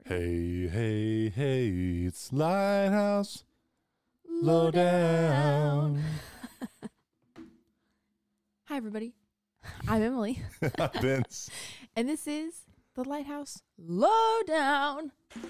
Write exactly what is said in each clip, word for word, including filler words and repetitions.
Hey, hey, hey, it's Lighthouse Lowdown. Hi, everybody. I'm Emily. Vince. And this is the Lighthouse Lowdown.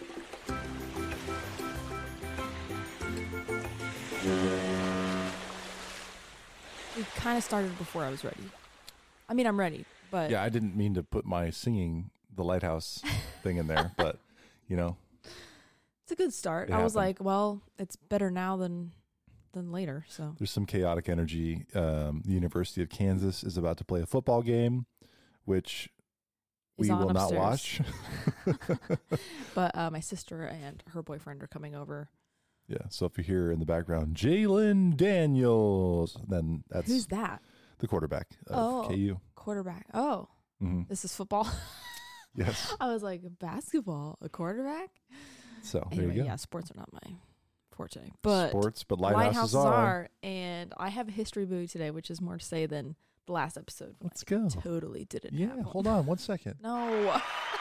We kind of started before I was ready. I mean, I'm ready, but... Yeah, I didn't mean to put my singing the Lighthouse thing in there, but, you know. It's a good start. I was like, well, it's better now than than later, so... There's some chaotic energy. Um, the University of Kansas is about to play a football game, which Is we on will not upstairs. watch. But uh, my sister and her boyfriend are coming over. Yeah, so if you hear in the background, Jalen Daniels, then that's Who's that? the quarterback of Oh. K U. Quarterback. Oh, Mm-hmm. this is football? Yes. I was like, basketball, a quarterback? So there Anyway, you go. yeah, sports are not my forte. But Sports, but lighthouses, lighthouses are. are. And I have a history buoy today, which is more to say than the last episode. when Let's I go. Totally didn't Yeah, have one. hold on one second. No.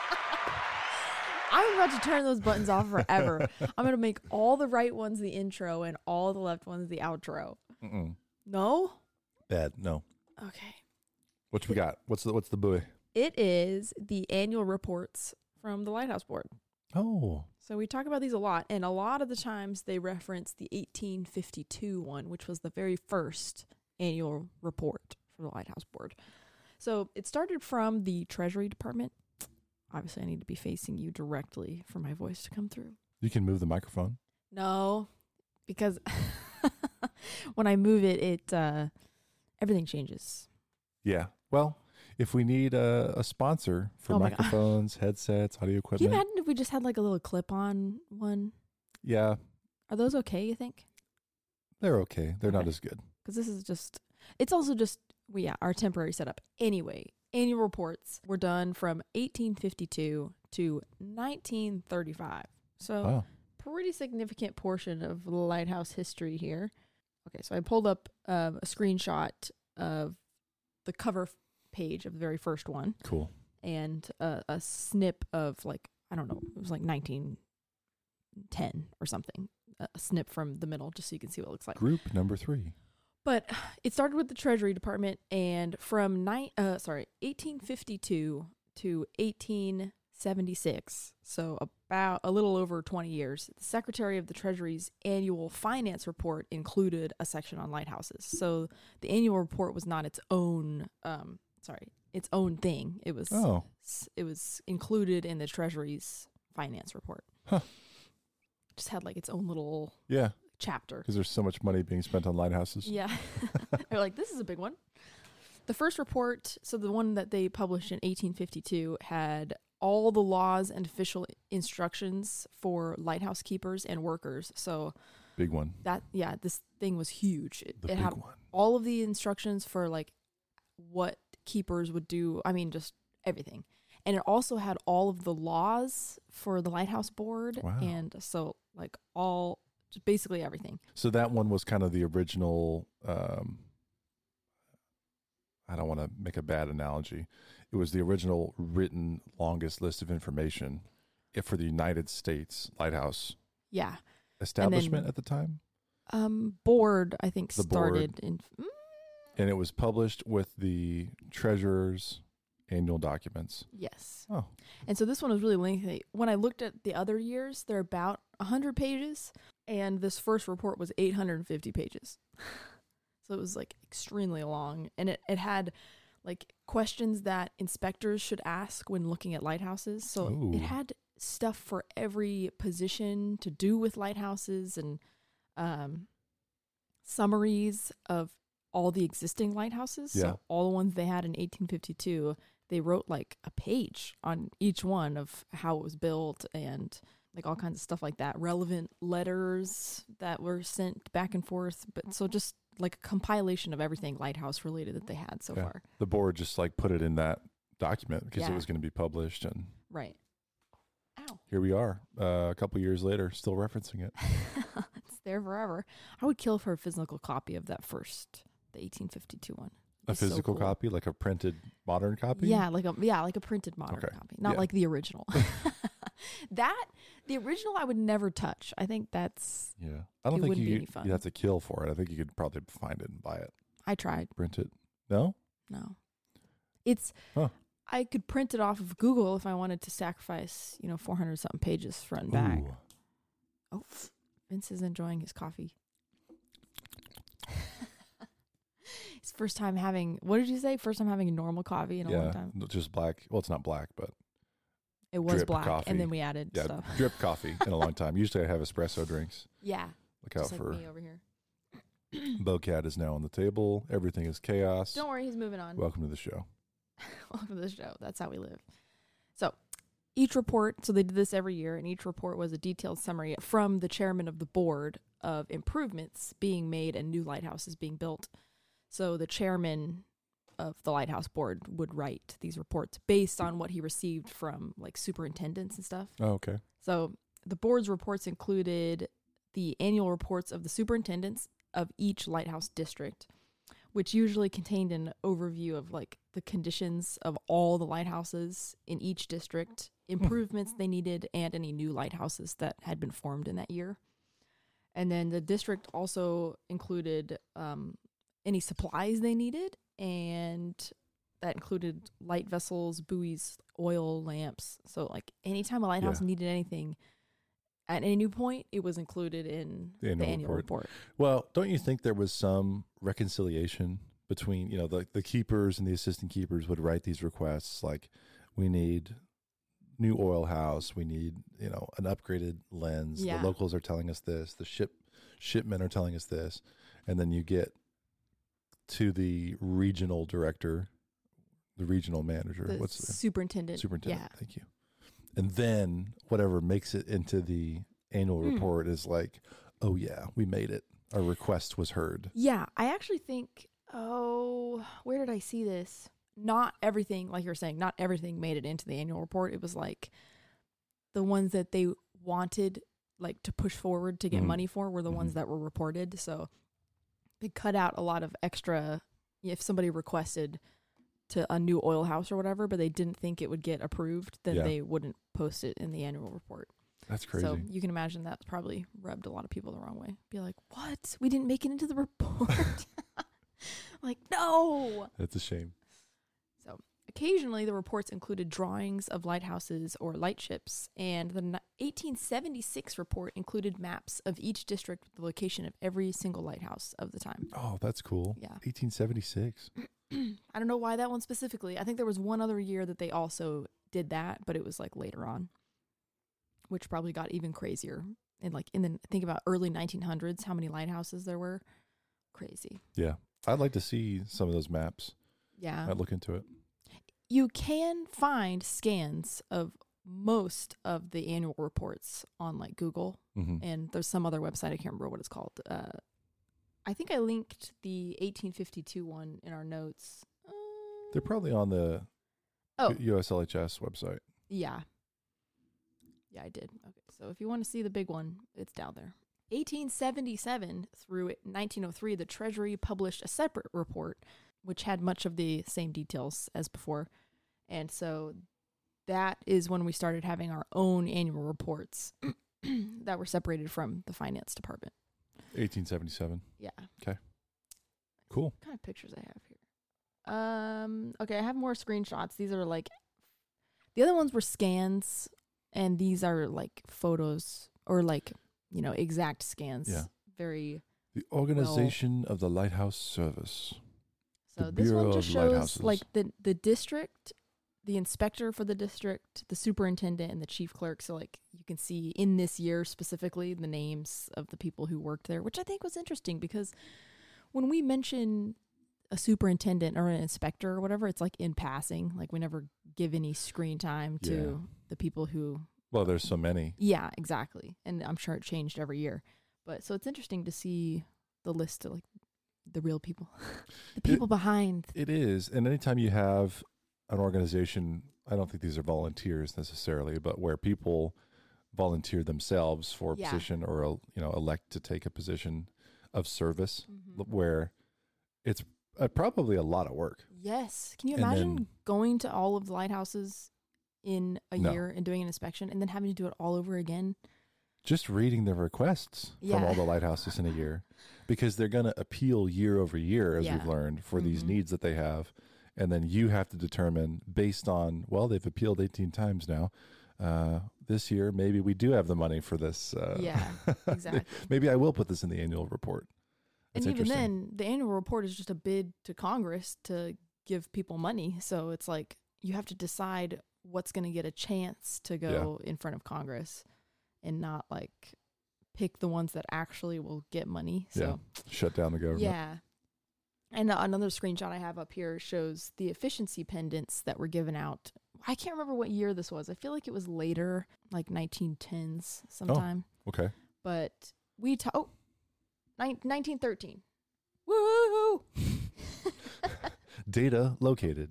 I'm about to turn those buttons off forever. I'm going to make all the right ones the intro and all the left ones the outro. Mm-mm. No? Bad. No. Okay. What we got? What's the what's the buoy? It is the annual reports from the Lighthouse Board. Oh, So we talk about these a lot, and a lot of the times they reference the eighteen fifty-two one, which was the very first annual report for the Lighthouse Board. So it started from the Treasury Department. Obviously, I need to be facing you directly for my voice to come through. you can move the microphone. No, because when I move it, it uh, everything changes. Yeah. Well, if we need a, a sponsor for Oh my God. microphones, headsets, audio Can you equipment, imagine if we just had like a little clip-on one? yeah, Are those okay, you think? they're okay. They're not Okay. as good. Because this is just, it's also just, well, yeah, our temporary setup. Anyway, annual reports were done from eighteen fifty-two to nineteen thirty-five. So, Wow. pretty significant portion of lighthouse history here. Okay, so I pulled up um, a screenshot of the cover page of the very first one Cool. and uh, a snip of like, I don't know, it was like nineteen ten or something. A snip from the middle just so you can see what it looks like. Group number three. But it started with the Treasury Department, and from ni- uh, sorry, eighteen fifty-two to eighteen seventy-six, so about a little over twenty years, the Secretary of the Treasury's annual finance report included a section on lighthouses. So the annual report was not its own, um, sorry, its own thing. It was Oh, it was included in the Treasury's finance report. Huh. Just had like its own little yeah. chapter. Because there's so much money being spent on lighthouses. Yeah. They're like, this is a big one. The first report, so the one that they published in eighteen fifty-two, had all the laws and official instructions for lighthouse keepers and workers. So Big one. that, yeah, this thing was huge. It, The it big had one. all of the instructions for like what keepers would do. I mean, just everything. And it also had all of the laws for the Lighthouse Board. Wow. And so like all, just basically everything. So that one was kind of the original. Um, I don't want to make a bad analogy. It was the original written longest list of information if for the United States lighthouse Yeah. establishment at the time. Um, board, I think, The board. started in. Mm, And it was published with the treasurer's annual documents. yes. Oh, And so this one was really lengthy. When I looked at the other years, they're about one hundred pages. And this first report was eight hundred fifty pages. So it was like extremely long. And it, it had like questions that inspectors should ask when looking at lighthouses. So Ooh. it had stuff for every position to do with lighthouses and um, summaries of all the existing lighthouses. Yeah. So all the ones they had in eighteen fifty-two, they wrote like a page on each one of how it was built and like all kinds of stuff like that. Relevant letters that were sent back and forth. But so just like a compilation of everything lighthouse related that they had so Yeah. far. The board just like put it in that document because it Yeah. was going to be published. And Right. Ow. here we are uh, a couple years later, still referencing it. It's there forever. I would kill for a physical copy of that first, the eighteen fifty-two one. A It's so physical cool. copy, like a printed modern copy? Yeah, like a yeah, like a printed modern Okay. copy, not Yeah. like the original. That, the original I would never touch. I think that's, Yeah. I don't It think wouldn't be you any fun. you have to kill for it. I think you could probably find it and buy it, I tried. print it. No? No. It's, Huh. I could print it off of Google if I wanted to sacrifice, you know, four hundred something pages front and back. Ooh. Oh, Vince is enjoying his coffee. His first time having, what did you say? First time having a normal coffee in a long Yeah, time. n- just black. Well, it's not black, but It was drip black, coffee. and then we added yeah, stuff. drip coffee in a long time. Usually I have espresso drinks. Yeah, Look out just like for me over here. Bocat is now on the table. Everything is chaos. Don't worry, he's moving on. Welcome to the show. Welcome to the show. That's how we live. So each report, so they did this every year, and each report was a detailed summary from the chairman of the board of improvements being made and new lighthouses being built. So the chairman of the lighthouse board would write these reports based on what he received from like superintendents and stuff. Oh, okay. So the board's reports included the annual reports of the superintendents of each lighthouse district, which usually contained an overview of like the conditions of all the lighthouses in each district, improvements they needed, and any new lighthouses that had been formed in that year. And then the district also included um, any supplies they needed, and that included light vessels, buoys, oil, lamps. So like anytime a lighthouse Yeah. needed anything at any new point, it was included in The the annual annual, report. report. Well, don't you think there was some reconciliation between, you know, the, the keepers and the assistant keepers would write these requests like, we need new oil house, we need, you know, an upgraded lens. Yeah. The locals are telling us this, the ship shipmen are telling us this, and then you get to the regional director, the regional manager. The What's the superintendent. superintendent? Yeah. Thank you. And then whatever makes it into the annual Hmm. report is like, oh yeah, we made it. Our request was heard. Yeah, I actually think, oh, where did I see this? Not everything, like you're saying, not everything made it into the annual report. It was like the ones that they wanted like to push forward to get Mhm. money for were the ones Mhm. that were reported. So they cut out a lot of extra if somebody requested to a new oil house or whatever, but they didn't think it would get approved, then Yeah. they wouldn't post it in the annual report. That's crazy. So you can imagine that probably rubbed a lot of people the wrong way. Be like, what? We didn't make it into the report. Like, no. That's a shame. So occasionally the reports included drawings of lighthouses or lightships, and the ni- eighteen seventy-six report included maps of each district with the location of every single lighthouse of the time. Oh, that's cool. Yeah. eighteen seventy-six. I don't know why that one specifically. I think there was one other year that they also did that, but it was like later on, which probably got even crazier. And like in the, think about early nineteen hundreds, how many lighthouses there were. Crazy. Yeah. I'd like to see some of those maps. Yeah. I'd look into it. You can find scans of most of the annual reports on like Google, hmm and there's some other website, I can't remember what it's called. Uh, I think I linked the eighteen fifty-two one in our notes. Uh, They're probably on the Oh. U S L H S website. Yeah. Yeah, I did. Okay, so if you want to see the big one, it's down there. eighteen seventy-seven through nineteen oh three, the Treasury published a separate report, which had much of the same details as before. And so that is when we started having our own annual reports that were separated from the finance department. eighteen seventy-seven. Yeah. Cool. What kind of pictures I have here? Um, okay, I have more screenshots. These are like, the other ones were scans, and these are like photos or like, you know, exact scans. Yeah. Very, The Organization of the Lighthouse Service. so The this Bureau one just of shows Lighthouses. like the, the district, the inspector for the district, the superintendent, and the chief clerk. So like you can see in this year specifically the names of the people who worked there, which I think was interesting because when we mention a superintendent or an inspector or whatever, it's like in passing. Like we never give any screen time to Yeah. the people who. Well, there's so many. Yeah, exactly. And I'm sure it changed every year. But so it's interesting to see the list of like the real people, the people behind. It is. And anytime you have an organization, I don't think these are volunteers necessarily, but where people volunteer themselves for a Yeah. position or, you know, elect to take a position of service, Mhm. where it's uh, probably a lot of work. Yes. Can you And imagine then- going to all of the lighthouses in a No. year and doing an inspection and then having to do it all over again. Just reading the requests Yeah. from all the lighthouses in a year, because they're going to appeal year over year, as Yeah. we've learned, for these Mhm. needs that they have. And then you have to determine based on, well, they've appealed eighteen times now. Uh, this year, maybe we do have the money for this. Uh, Yeah, exactly. Maybe I will put this in the annual report. That's And even interesting. then, the annual report is just a bid to Congress to give people money. So it's like you have to decide what's going to get a chance to go in front of Congress and not like pick the ones that actually will get money. So Shut down the government. yeah. And uh, another screenshot I have up here shows the efficiency pendants that were given out. I can't remember what year this was. I feel like it was later, like nineteen tens sometime. Okay. But we ta- oh, nine- nineteen thirteen. Woo! Data located.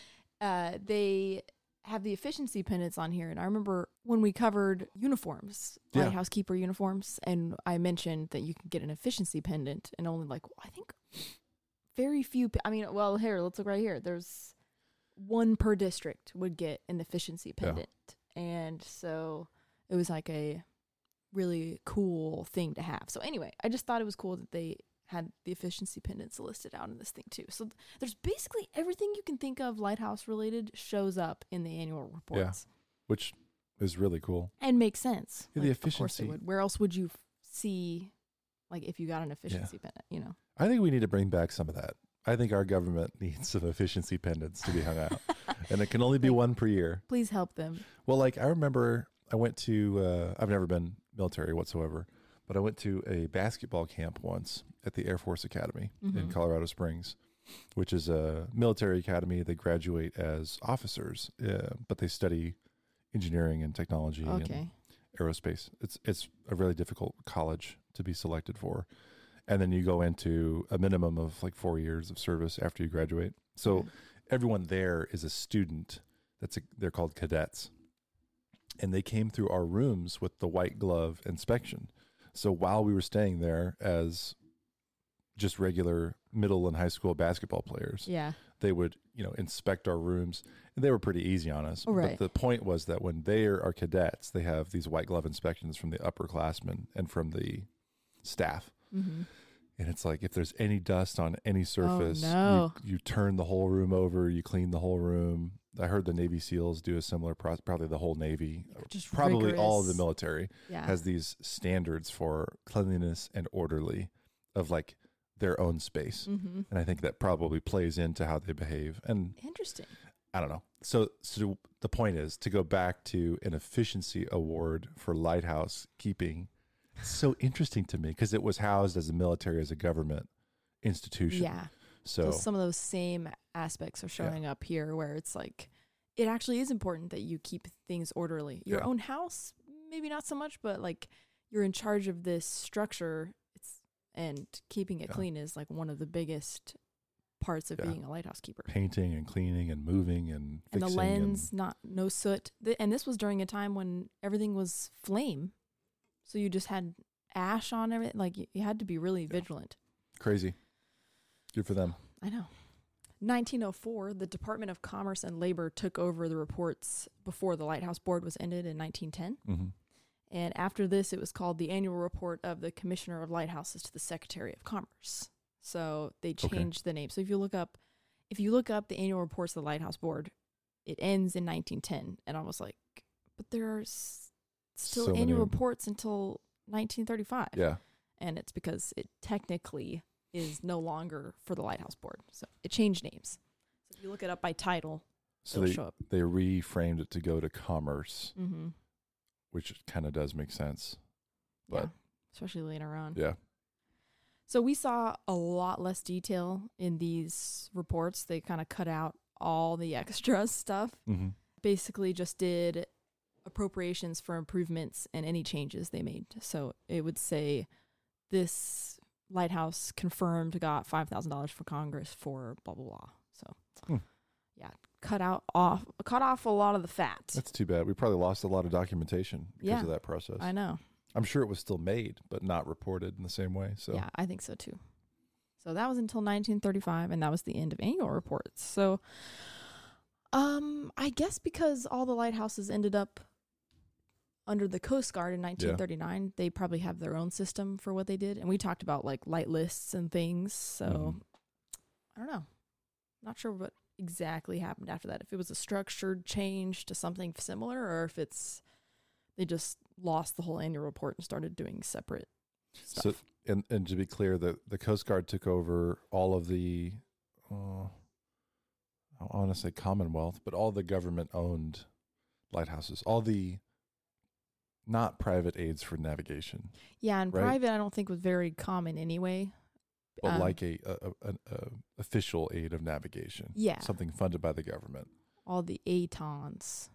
uh, they have the efficiency pendants on here. And I remember when we covered uniforms, Yeah. lighthouse keeper uniforms, and I mentioned that you can get an efficiency pendant and only like, I think very few, pe- I mean, well, here, let's look right here. There's one per district would get an efficiency Yeah. pendant. And so it was like a really cool thing to have. So anyway, I just thought it was cool that they had the efficiency pendants listed out in this thing too. So th- there's basically everything you can think of lighthouse related shows up in the annual reports. Which is really cool. And makes sense. Yeah, the Like, of course it efficiency. would. Where else would you f- see, like, if you got an efficiency pendant, you know? I think we need to bring back some of that. I think our government needs some efficiency pendants to be hung out. And it can only be Like- one per year. Please help them. Well, like I remember I went to, uh, I've never been military whatsoever, but I went to a basketball camp once at the Air Force Academy in Mhm. Colorado Springs, which is a military academy. They graduate as officers, uh, but they study engineering and technology and Okay. aerospace. It's it's a really difficult college to be selected for. And then you go into a minimum of like four years of service after you graduate. So Yeah. everyone there is a student. That's a, they're called cadets. And they came through our rooms with the white glove inspection. So while we were staying there as just regular middle and high school basketball players, Yeah. they would, you know, inspect our rooms, and they were pretty easy on us. Oh, right. But the point was that when they are cadets, they have these white glove inspections from the upperclassmen and from the staff. Mm-hmm. And it's like, if there's any dust on any surface, no. you, you turn the whole room over, you clean the whole room. I heard the Navy SEALs do a similar process, probably the whole Navy, Just probably all of the rigorous. military Yeah. has these standards for cleanliness and orderly of like their own space. Mm-hmm. And I think that probably plays into how they behave. And Interesting. I don't know. So, so the point is to go back to an efficiency award for lighthouse keeping. It's so interesting to me because it was housed as a military, as a government institution. Yeah. So, So some of those same aspects are showing up here where it's like, it actually is important that you keep things orderly. Your Yeah. own house, maybe not so much, but like you're in charge of this structure. It's and keeping it Yeah. clean is like one of the biggest parts of Yeah. being a lighthouse keeper. painting and cleaning and moving and And the fixing lens, not no soot. Th- and this was during a time when everything was flame, so you just had ash on everything. Like you, you had to be really vigilant. crazy. Good for them. I know. nineteen oh four, the Department of Commerce and Labor took over the reports before the Lighthouse Board was ended in nineteen ten. hmm And after this, it was called the Annual Report of the Commissioner of Lighthouses to the Secretary of Commerce. So they Okay. changed the name. So if you look up, if you look up the annual reports of the Lighthouse Board, it ends in nineteen ten. And I was like, but there are s- still So annual many- reports until nineteen thirty-five. Yeah. And it's because it technically is no longer for the Lighthouse Board. So it changed names. So if you look it up by title, So it'll they, show up. they reframed it to go to commerce, Mm-hmm. which kind of does make sense. Yeah, But especially later on. yeah. So we saw a lot less detail in these reports. They kind of cut out all the extra stuff. hmm Basically just did appropriations for improvements and any changes they made. So it would say this lighthouse confirmed got five thousand dollars for Congress for blah, blah, blah. So Hmm. yeah, cut out off, cut off a lot of the fat. That's too bad. We probably lost a lot of documentation because Yeah. of that process. I know. I'm sure it was still made, but not reported in the same way. So Yeah, I think so too. So that was until nineteen thirty-five, and that was the end of annual reports. So Um, I guess because all the lighthouses ended up under the Coast Guard in nineteen thirty-nine, yeah. They probably have their own system for what they did. And we talked about like light lists and things. So mm-hmm. I don't know. Not sure what exactly happened after that. If it was a structured change to something similar, or if it's they just lost the whole annual report and started doing separate stuff. So, and, and to be clear, the, the Coast Guard took over all of the, uh, I want to say Commonwealth, but all the government-owned lighthouses, all the not private aids for navigation. Yeah, and right? private I don't think was very common anyway. But um, like a, a, a, a official aid of navigation. Yeah. Something funded by the government. All the A T O Ns.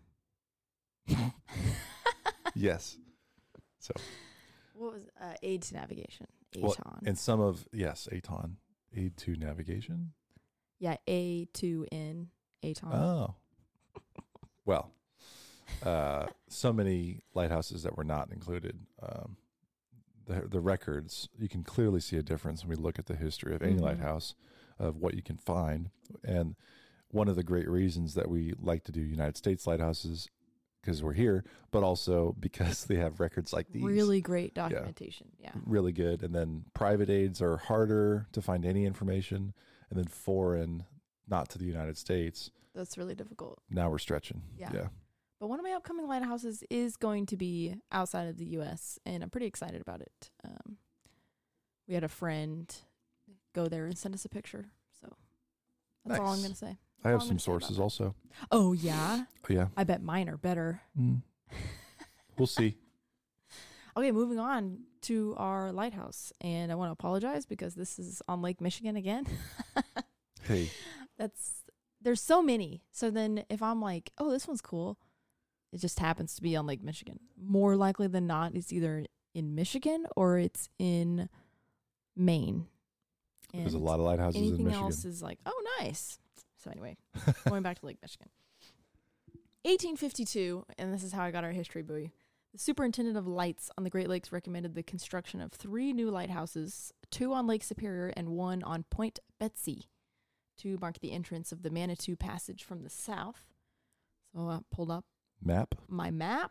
Yes. So. What was uh, aid to navigation? A T O N. Well, and some of, yes, A T O N. Aid to navigation? Yeah, A to N. A T O N. Oh. Well, uh, so many lighthouses that were not included. Um, the the records, you can clearly see a difference when we look at the history of any mm-hmm. lighthouse, of what you can find. And one of the great reasons that we like to do United States lighthouses, because we're here, but also because they have records like these. Really great documentation. Yeah. yeah. Really good. And then private aids are harder to find any information. And then foreign, not to the United States. That's really difficult. Now we're stretching. Yeah. yeah. But one of my upcoming lighthouses is going to be outside of the U S, and I'm pretty excited about it. Um, we had a friend go there and send us a picture. So that's nice. all I'm going to say. I have some sources also. Oh, yeah? Oh, yeah. I bet mine are better. Mm. We'll see. Okay, moving on to our lighthouse. And I want to apologize because this is on Lake Michigan again. Hey. That's there's so many. So then if I'm like, oh, this one's cool, it just happens to be on Lake Michigan. More likely than not, it's either in Michigan or it's in Maine. And there's a lot of lighthouses in Michigan. Anything else is like, oh, nice. So anyway, going back to Lake Michigan. eighteen fifty-two, and this is how I got our history buoy. The superintendent of lights on the Great Lakes recommended the construction of three new lighthouses, two on Lake Superior and one on Point Betsy, to mark the entrance of the Manitou Passage from the south. So I pulled up map my map,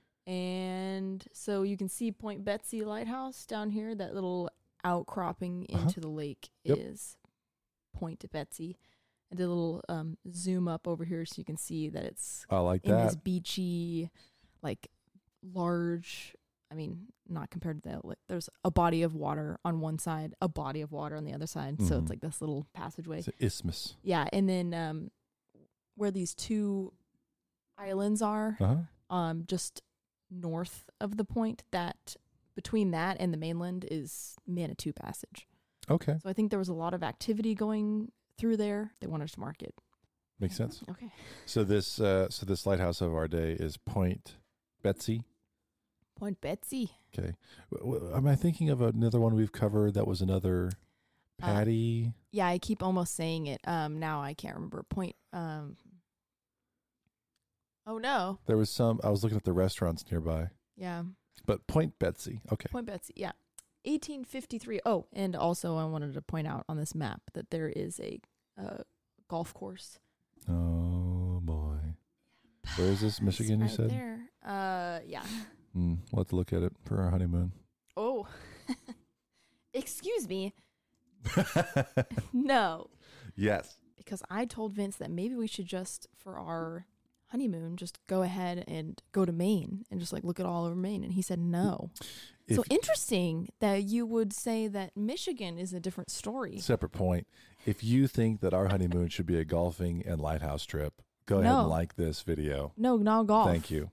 and so you can see Point Betsy Lighthouse down here. That little outcropping into uh-huh. the lake yep. is Point Betsy. I did a little um, zoom up over here so you can see that it's I like in that. this beachy, like large, I mean, not compared to that. Like, there's a body of water on one side, a body of water on the other side. Mm-hmm. So it's like this little passageway. It's an isthmus. Yeah. And then um, where these two islands are, uh-huh. um, just north of the point, that between that and the mainland is Manitou Passage. Okay. So I think there was a lot of activity going through there. They wanted to mark it. Makes sense. Okay. So this uh, so this lighthouse of our day is Point Betsy. Point Betsy. Okay. W- w- am I thinking of another one we've covered that was another Patty? Uh, yeah, I keep almost saying it. Um, now I can't remember. Point. Um. Oh no. There was some. I was looking at the restaurants nearby. Yeah. But Point Betsy. Okay. Point Betsy. Yeah. eighteen fifty-three. Oh, and also I wanted to point out on this map that there is a uh, golf course. Oh boy. Where is this? Michigan, right you said? There. Uh, yeah. Mm, we'll have to look at it for our honeymoon. Oh. Excuse me. No. Yes. Because I told Vince that maybe we should just, for our honeymoon, just go ahead and go to Maine and just like look at all over Maine. And he said no. If so interesting that you would say that Michigan is a different story. Separate point. If you think that our honeymoon should be a golfing and lighthouse trip, go no. ahead and like this video. No, not golf. Thank you.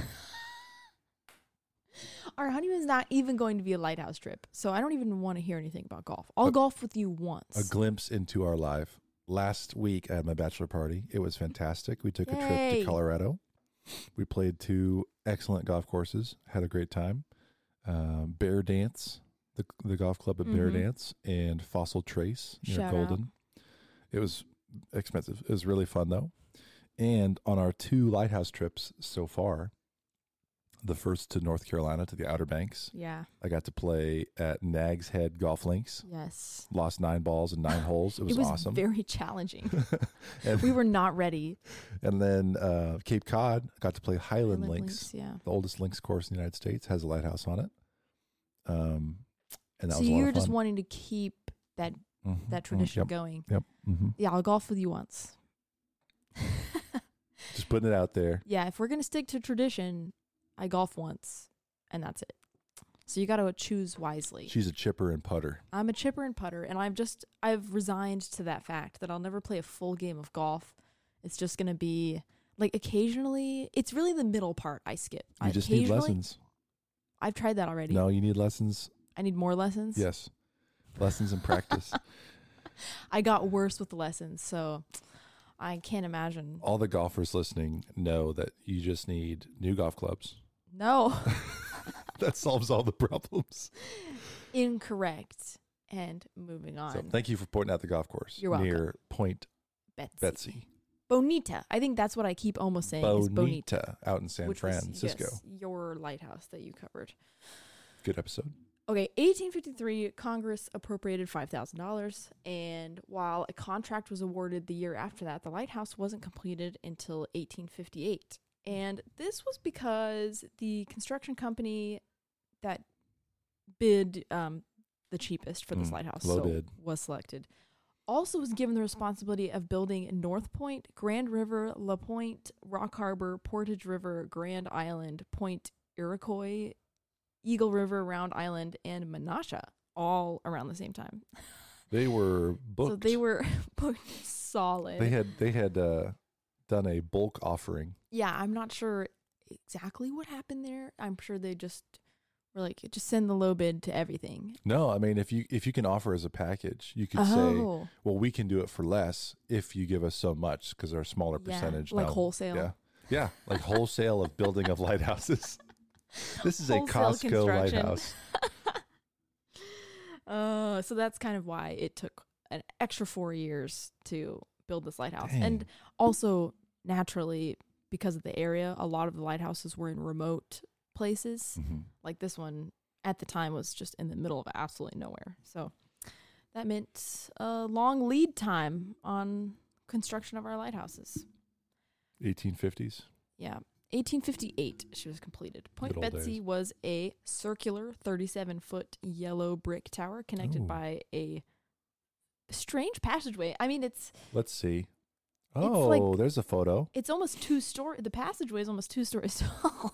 Our honeymoon is not even going to be a lighthouse trip, so I don't even want to hear anything about golf. I'll a, golf with you once. A glimpse into our life. Last week, I had my bachelor party. It was fantastic. We took Yay. a trip to Colorado. We played two excellent golf courses. Had a great time. Um, Bear Dance, the the golf club at mm-hmm. Bear Dance, and Fossil Trace near Shout Golden. Out. It was expensive. It was really fun though. And on our two lighthouse trips so far, the first to North Carolina, to the Outer Banks. Yeah. I got to play at Nags Head Golf Links. Yes. Lost nine balls and nine holes. It was, it was awesome. very challenging. and, we were not ready. And then uh, Cape Cod, got to play Highland, Highland Links. Links, yeah. The oldest links course in the United States, has a lighthouse on it. Um, and that so was a lot you're of just fun. wanting to keep that Mhm, that mhm, tradition yep, going. Yep. Mm-hmm. Yeah, I'll golf with you once. Just putting it out there. Yeah, if we're gonna stick to tradition, I golf once, and that's it. So you got to choose wisely. She's a chipper and putter. I'm a chipper and putter, and I've just I've resigned to that fact that I'll never play a full game of golf. It's just gonna be like occasionally. It's really the middle part I skip. You I just need occasionally- lessons. I've tried that already. No, you need lessons. I need more lessons. Yes. Lessons and practice. I got worse with the lessons, so I can't imagine. All the golfers listening know that you just need new golf clubs. No. That solves all the problems. Incorrect. And moving on. So thank you for pointing out the golf course You're welcome. near Point Betsy. Betsy. Bonita. I think that's what I keep almost saying is Bonita. Bonita out in San Which was, Francisco. yes, your lighthouse that you covered. Good episode. Okay, eighteen fifty-three, Congress appropriated five thousand dollars, and while a contract was awarded the year after that, the lighthouse wasn't completed until eighteen fifty-eight. And this was because the construction company that bid um, the cheapest for this Mm, lighthouse low so bid. was selected. Also was given the responsibility of building North Point, Grand River, La Pointe, Rock Harbor, Portage River, Grand Island, Point Iroquois, Eagle River, Round Island, and Menasha, all around the same time. They were booked. So they were booked solid. They had they had uh, done a bulk offering. Yeah, I'm not sure exactly what happened there. I'm sure they just were like, just send the low bid to everything. No, I mean if you if you can offer as a package, you could say, Oh, well, we can do it for less if you give us so much because they're a smaller yeah, percentage. like now. wholesale. Yeah, yeah, like wholesale of building of lighthouses. This is a Wholesale Costco construction. lighthouse. Uh, so that's kind of why it took an extra four years to build this lighthouse. Dang. And also, naturally, because of the area, a lot of the lighthouses were in remote places. Mhm. Like this one at the time was just in the middle of absolutely nowhere. So that meant a long lead time on construction of our lighthouses. eighteen fifties. Yeah. eighteen fifty-eight, she was completed. Point Good old Betsy days. was a circular thirty-seven foot yellow brick tower connected Ooh. by a strange passageway. I mean, it's Let's see. It's Oh, like- there's a photo. it's almost two story. The passageway is almost two stories tall.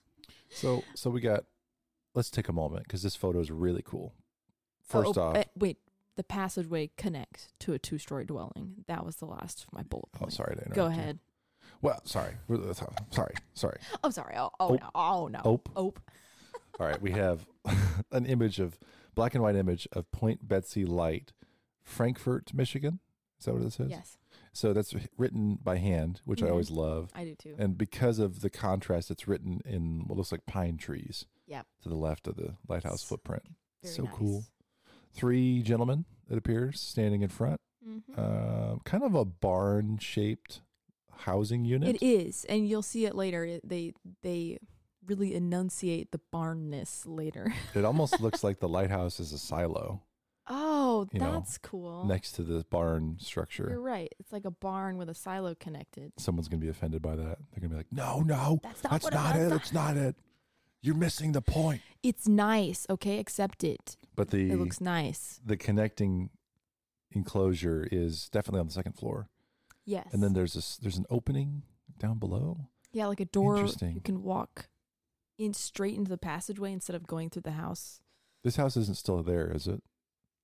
So so we got. Let's take a moment because this photo is really cool. First oh, off, uh, wait. The passageway connects to a two story dwelling. That was the last of my bullet oh point. sorry to interrupt Go you. ahead. Well, sorry, We're- sorry, sorry. Oh, sorry. Oh, oh, Oh. no. Oh, no. Ope. Ope. All right, we have an image of black and white image of Point Betsy Light, Frankfort, Michigan. Is that what this is? Yes, So that's written by hand, which I Mhm. always love. I do too. And because of the contrast, it's written in what looks like pine trees Yep. to the left of the lighthouse It's footprint. Very so nice. cool. Three gentlemen, it appears, standing in front. Mhm. Uh, kind of a barn-shaped housing unit. It is, and you'll see it later. It, they they really enunciate the barnness later. It almost looks like the lighthouse is a silo Oh, You know, that's cool. next to the barn You're structure. right. It's like a barn with a silo connected. Someone's going to be offended by that. They're going to be like, no, no, That's not that's what not it it. was. It's not it. You're missing the point. It's nice. Okay, accept it. But the It looks nice. the connecting enclosure is definitely on the second floor. Yes. And then there's this there's an opening down below. yeah, like a door. Interesting. You can walk in straight into the passageway instead of going through the house. This house isn't still there, is it?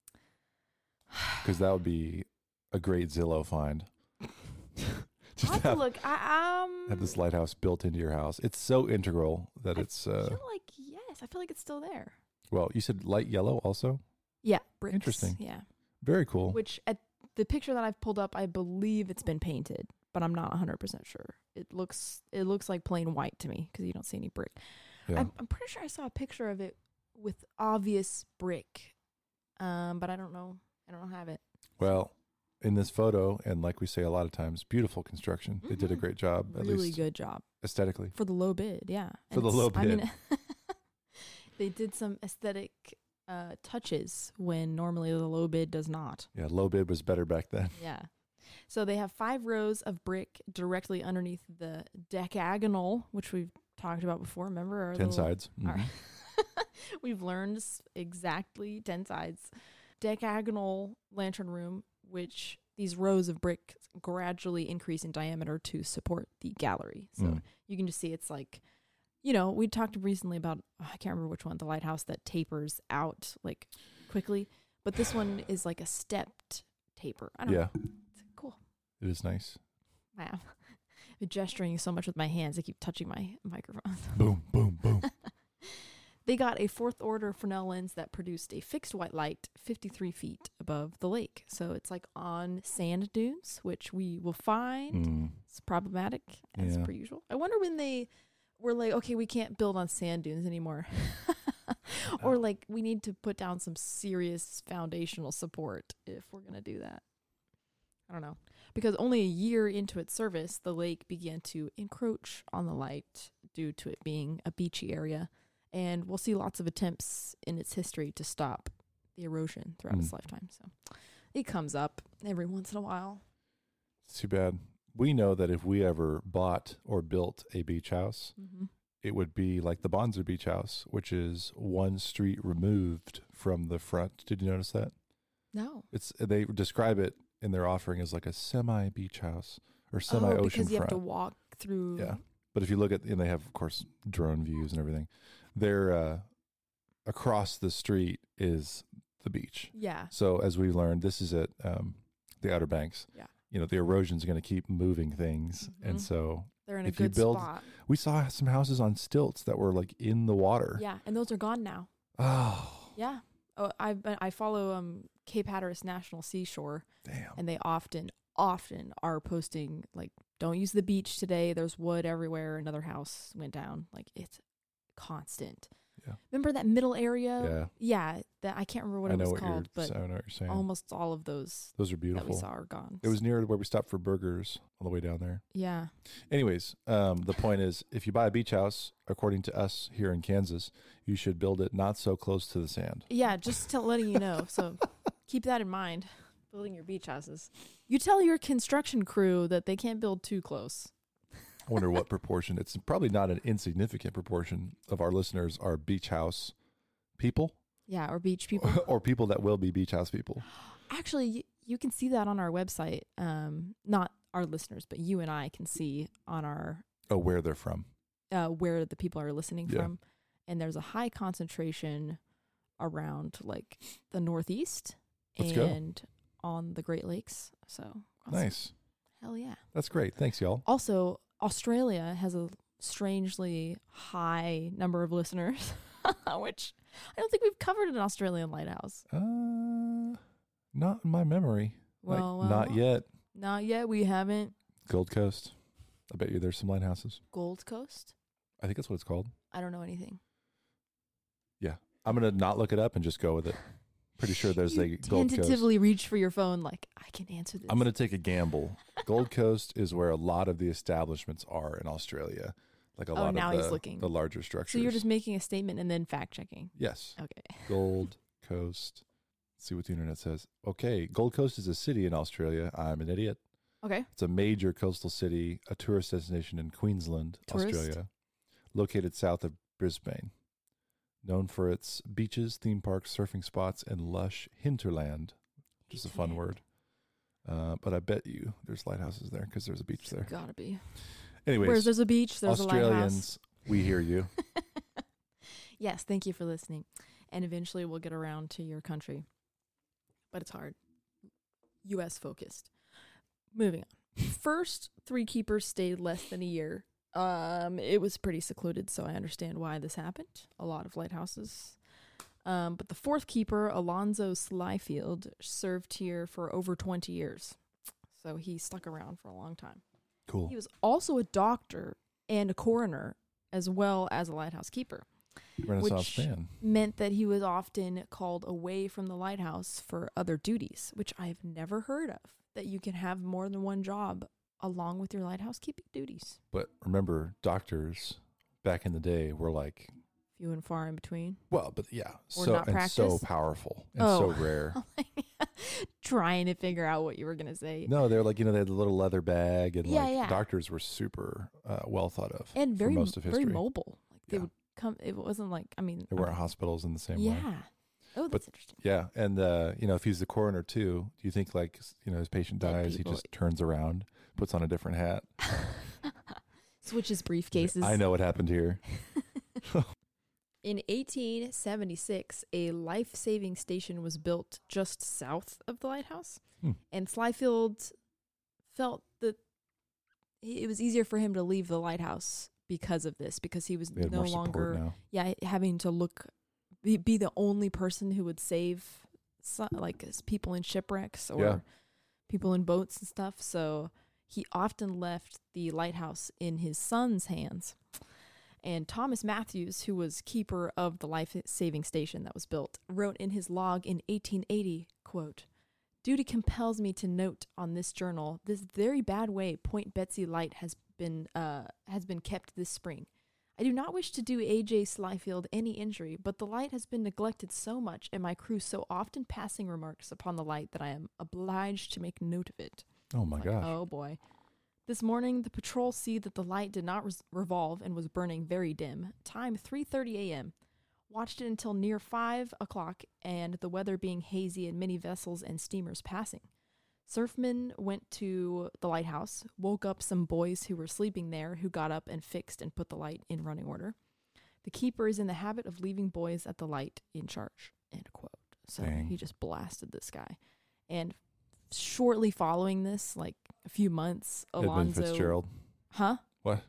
Because that would be a great Zillow find. Just I have to have, look. I um. have this lighthouse built into your house. It's so integral that I it's I uh feel like yes. I feel like it's still there. well, you said light yellow also? Yeah, bricks. Interesting. Yeah. Very cool. Which at the picture that I've pulled up, I believe it's been painted, but I'm not one hundred percent sure. It looks it looks like plain white to me because you don't see any brick. Yeah. I'm, I'm pretty sure I saw a picture of it with obvious brick, um, but I don't know. I don't have it. Well, in this photo, and like we say a lot of times, beautiful construction. They did a Mhm. great job, at Really least good job aesthetically. for the low bid. Yeah, For the it's- low I mean, bid. they did some aesthetic uh, touches when normally the low bid does not. Yeah, low bid was better back then. Yeah. So they have five rows of brick directly underneath the decagonal, which we've talked about before. Remember? Our Ten little- sides. our- Mhm. We've learned s- exactly ten sides. Decagonal lantern room, which these rows of brick gradually increase in diameter to support the gallery. So Mm. you can just see it's like, you know, we talked recently about, oh, I can't remember which one, the lighthouse that tapers out like quickly. But this one is like a stepped taper. I don't Yeah, know. It's cool. it is nice. Wow. I'm gesturing so much with my hands. I keep touching my microphone. Boom, boom, boom. They got a fourth order Fresnel lens that produced a fixed white light fifty-three feet above the lake. So it's like on sand dunes, which we will find. Mm. It's problematic as Yeah. per usual. I wonder when they were like, okay, we can't build on sand dunes anymore. Or like we need to put down some serious foundational support if we're going to do that. I don't know. Because only a year into its service, the lake began to encroach on the light due to it being a beachy area. And we'll see lots of attempts in its history to stop the erosion throughout its Mm. lifetime. So it comes up every once in a while. It's too bad. We know that if we ever bought or built a beach house, Mm-hmm. it would be like the Bonzer Beach House, which is one street removed from the front. Did you notice that? No. It's they describe it in their offering as like a semi beach house or semi Oh, ocean because you front. have to walk through. Yeah. But if you look at, and they have, of course, drone views and everything, they're uh, across the street is the beach. Yeah. So as we learned, this is at um, the Outer Banks. Yeah. You know, the erosion's going to keep moving things. And Mhm. so They're in a if you good build- spot. we saw some houses on stilts that were like in the water. Yeah. And those are gone now. Oh, Yeah. Oh, I I follow um Cape Hatteras National Seashore, damn. and they often often are posting like, don't use the beach today. There's wood everywhere. Another house went down. Like it's constant. Yeah. Remember that middle area? Yeah. Yeah. That I can't remember what I it know was what called, you're, but I know what you're saying. almost all of those Those are that we beautiful. saw are gone. It was near where we stopped for burgers on the way down there. Yeah. Anyways, um, the point is, if you buy a beach house, according to us here in Kansas, you should build it not so close to the sand. Yeah, just to letting you know. So keep that in mind. Building your beach houses. You tell your construction crew that they can't build too close. I wonder what proportion. It's probably not an insignificant proportion of our listeners are beach house people Yeah, or beach people. or people that will be beach house people. Actually, you, you can see that on our website. Um, not our listeners, but you and I can see on our Oh, where they're from. uh, where the people are listening Yeah. from. And there's a high concentration around like the Northeast Let's go. and on the Great Lakes. So awesome. Nice. Hell yeah. That's great. Thanks, y'all. Also, Australia has a strangely high number of listeners, which I don't think we've covered an Australian lighthouse. Uh, not in my memory. Like, Well, well, not well. yet. Not yet. We haven't. Gold Coast. I bet you there's some lighthouses. Gold Coast? I think that's what it's called. I don't know anything. I'm going to not look it up and just go with it. Pretty sure there's You a Gold Coast. tentatively reach for your phone like, I can answer this. I'm going to take a gamble. Gold Coast is where a lot of the establishments are in Australia. Like a Oh, lot now of he's the, looking. the larger structures. So you're just making a statement and then fact checking. Yes. Okay. Gold Coast. Let's see what the internet says. Okay. Gold Coast is a city in Australia. I'm an idiot. Okay. It's a major coastal city, a tourist destination in Queensland, Tourist? Australia, located south of Brisbane. Known for its beaches, theme parks, surfing spots, and lush hinterland, which is a fun word. Uh, but I bet you there's lighthouses there because there's a beach there. Gotta be. Anyways, Where's there's a beach, there's a lighthouse. Australians, we hear you. Yes, thank you for listening. And eventually we'll get around to your country. But it's hard. U S focused. Moving on. First three keepers stayed less than a year. Um, it was pretty secluded, so I understand why this happened. A lot of lighthouses. Um, but the fourth keeper, Alonzo Slyfield, served here for over twenty years. So he stuck around for a long time. Cool. He was also a doctor and a coroner, as well as a lighthouse keeper. Renaissance which- man. Meant that he was often called away from the lighthouse for other duties, which I've never heard of. that you can have more than one job along with your lighthouse keeping duties. But remember, doctors back in the day were like, Few and far in between. well, but yeah, Or so not and so practice? powerful and Oh. so rare. Trying to figure out what you were going to say. No, they're like, you know, they had the little leather bag, and Yeah, like yeah. doctors were super uh, well thought of And very, for most of history. very mobile. Like they Yeah. would come, it wasn't like, I mean. They weren't hospitals in the same yeah. way. Oh, that's interesting. Yeah, and uh, you know, if he's the coroner too, do you think like s- you know his patient Dead dies, people. he just turns around, puts on a different hat? Switches briefcases. I know what happened here. In eighteen seventy-six, a life-saving station was built just south of the lighthouse, Hmm. and Slyfield felt that it was easier for him to leave the lighthouse because of this, because he was They had no more support longer, now. yeah, having to look, be, be the only person who would save, so, like s- people in shipwrecks or Yeah. people in boats and stuff. So he often left the lighthouse in his son's hands. And Thomas Matthews, who was keeper of the life-saving station that was built, wrote in his log in eighteen eighty, quote, "Duty compels me to note on this journal this very bad way Point Betsy Light has been uh, has been kept this spring. I do not wish to do A J Slyfield any injury, but the light has been neglected so much and my crew so often passing remarks upon the light that I am obliged to make note of it." Oh my Like, gosh! oh boy. This morning, the patrol see that the light did not res- revolve and was burning very dim. Time three thirty a.m. Watched it until near five o'clock, and the weather being hazy and many vessels and steamers passing. Surfmen went to the lighthouse, woke up some boys who were sleeping there, who got up and fixed and put the light in running order. The keeper is in the habit of leaving boys at the light in charge, end quote. So Dang. he just blasted this guy. And shortly following this, like a few months, Edmund Alonzo... Fitzgerald. Huh? What?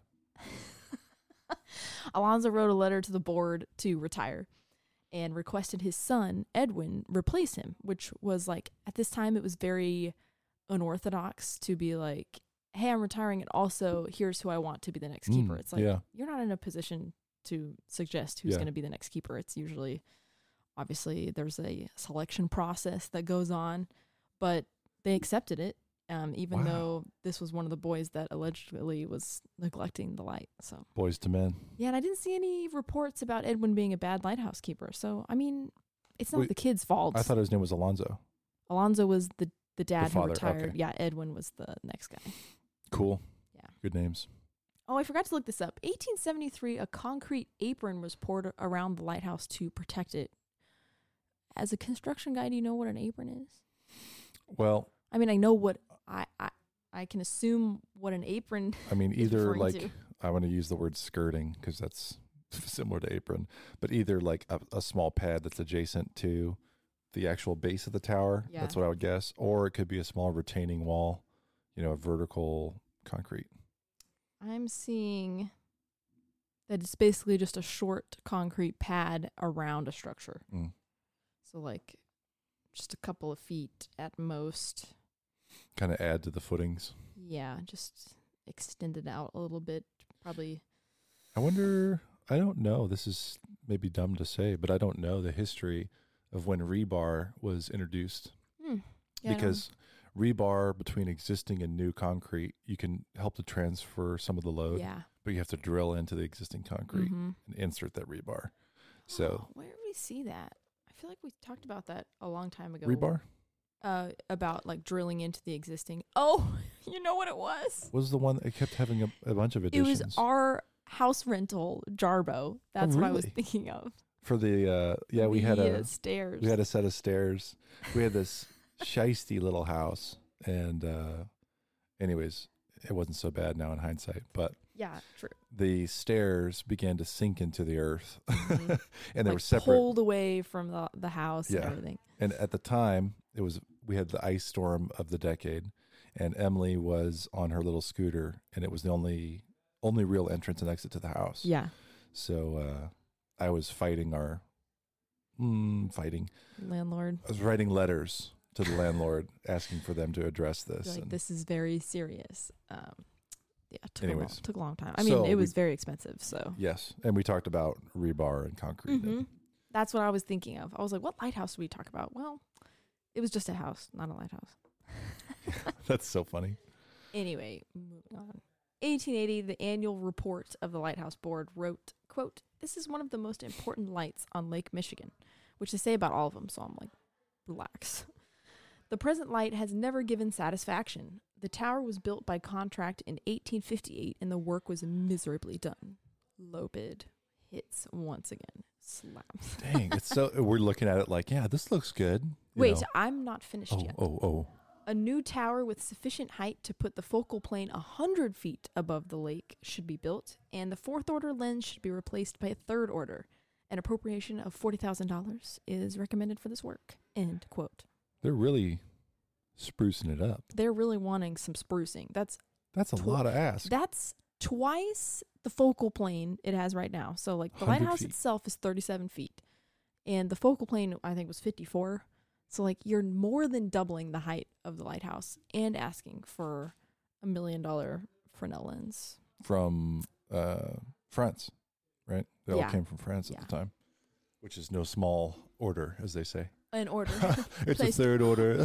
Alonzo wrote a letter to the board to retire and requested his son, Edwin, replace him, which was like, at this time, it was very unorthodox to be like, hey, I'm retiring, and also here's who I want to be the next keeper. Mm, It's like, yeah. you're not in a position to suggest who's Yeah. going to be the next keeper. It's usually, obviously, there's a selection process that goes on, but they accepted it. Um, even Wow. though this was one of the boys that allegedly was neglecting the light. So Boys to men. yeah, and I didn't see any reports about Edwin being a bad lighthouse keeper. So I mean, it's not Wait, the kid's fault. I thought his name was Alonzo. Alonzo was the the dad father, who retired. okay. Yeah, Edwin was the next guy. Cool. Yeah. Good names. Oh, I forgot to look this up. eighteen seventy-three, a concrete apron was poured around the lighthouse to protect it. As a construction guy, do you know what an apron is? Well, I mean, I know what I I, I can assume what an apron I mean, is either referring like to. I want to use the word skirting because that's similar to apron, but either like a, a small pad that's adjacent to the actual base of the tower. Yeah. That's what I would guess. Or it could be a small retaining wall, you know, a vertical concrete. I'm seeing that it's basically just a short concrete pad around a structure. Mm. So like just a couple of feet at most. Kind of add to the footings. Yeah, just extend it out a little bit. Probably. I wonder, I don't know. This is maybe dumb to say, but I don't know the history of when rebar was introduced. Hmm, yeah, I don't- Because rebar between existing and new concrete, you can help to transfer some of the load, yeah. but you have to drill into the existing concrete Mhm. and insert that rebar. So Oh, where did we see that? I feel like we talked about that a long time ago. rebar Uh, about like drilling into the existing. Oh, you know what it was? was the one that kept having a, a bunch of It additions. was our house rental, Jarbo. That's what I was really? thinking of. For the, uh, yeah, we The, had uh, a, stairs. we had a set of stairs. We had this shisty little house. And, uh, anyways, it wasn't so bad now in hindsight, but yeah, true. the stairs began to sink into the earth Mhm. and they like were separate. pulled away from the the house Yeah. and everything. And at the time, it was we had the ice storm of the decade, and Emily was on her little scooter, and it was the only only real entrance and exit to the house. Yeah, So uh, I was fighting our mm, fighting. landlord. I was writing letters to the landlord asking for them to address this. Like, and this is very serious. Um, yeah, took a long, Anyways. took a long time. I mean, So it we- was very expensive. So yes, and we talked about rebar and concrete. Mhm. That's what I was thinking of. I was like, what lighthouse do we talk about? Well, it was just a house, not a lighthouse. That's so funny. Anyway, moving on. eighteen eighty, the annual report of the Lighthouse Board wrote, quote, "This is one of the most important lights on Lake Michigan," which they say about all of them, so I'm like, relax. "The present light has never given satisfaction. The tower was built by contract in eighteen fifty-eight, and the work was miserably done." Low bid hits once again. Slaps. Dang, it's so we're looking at it like, yeah, this looks good. you Wait, know. I'm not finished Oh, yet. oh, oh. A new tower with sufficient height to put the focal plane one hundred feet above the lake should be built, and the fourth order lens should be replaced by a third order. An appropriation of forty thousand dollars is recommended for this work. End quote. They're really sprucing it up. They're really wanting some sprucing. That's That's a Tw- lot of ask. that's twice the focal plane it has right now. So like the one hundred lighthouse feet. itself is thirty-seven feet, and the focal plane I think was fifty-four. So like you're more than doubling the height of the lighthouse and asking for a million dollar Fresnel lens. From uh, France, right? They Yeah. all came from France at Yeah. the time, which is no small order, as they say. In order. It's a Placed- third order.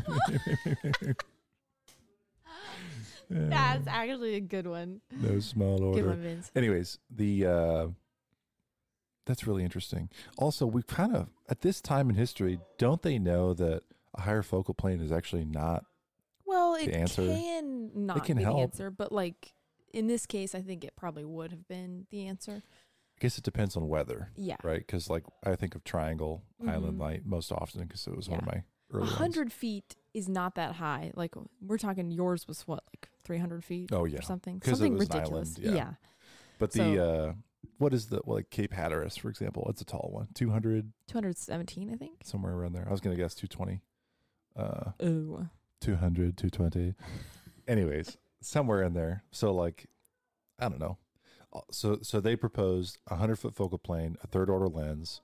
That's actually a good one. no small Good order. one, Vince. Anyways, the uh, that's really interesting. Also, we kind of at this time in history, don't they know that a higher focal plane is actually not? Well, it answer- can not can be help. the answer, but like in this case, I think it probably would have been the answer. I guess it depends on weather, Yeah. right? Because like I think of Triangle Island Mhm. Light most often because it was one of Yeah. my A early ones. hundred feet is not that high. Like we're talking, yours was what, like three hundred feet Oh yeah, or something, 'Cause it something was an ridiculous. island, yeah. yeah, but the So- uh, what is the well, like Cape Hatteras, for example? It's a tall one, two hundred two hundred seventeen, I think. somewhere around there. I was gonna guess two twenty. Uh, Oh, two hundred, two twenty. Anyways, somewhere in there. So like, I don't know. Uh, So so they proposed a hundred foot focal plane, a third order lens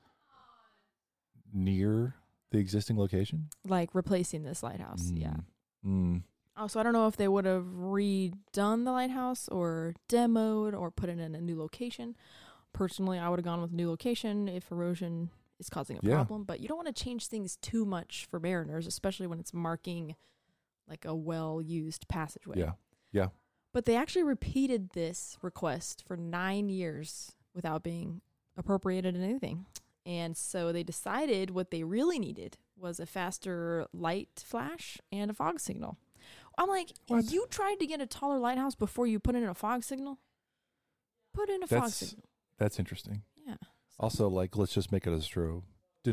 near the existing location. like replacing this lighthouse. Yeah. Mm. Oh, so I don't know if they would have redone the lighthouse or demoed or put it in a new location. Personally, I would have gone with new location if erosion is causing a Yeah. problem. But you don't want to change things too much for mariners, especially when it's marking like a well-used passageway. Yeah. Yeah. But they actually repeated this request for nine years without being appropriated in anything. And so they decided what they really needed was a faster light flash and a fog signal. I'm like, What? you tried to get a taller lighthouse before you put in a fog signal? Put in a fog That's signal. that's interesting. Yeah. Also, like, let's just make it a strobe.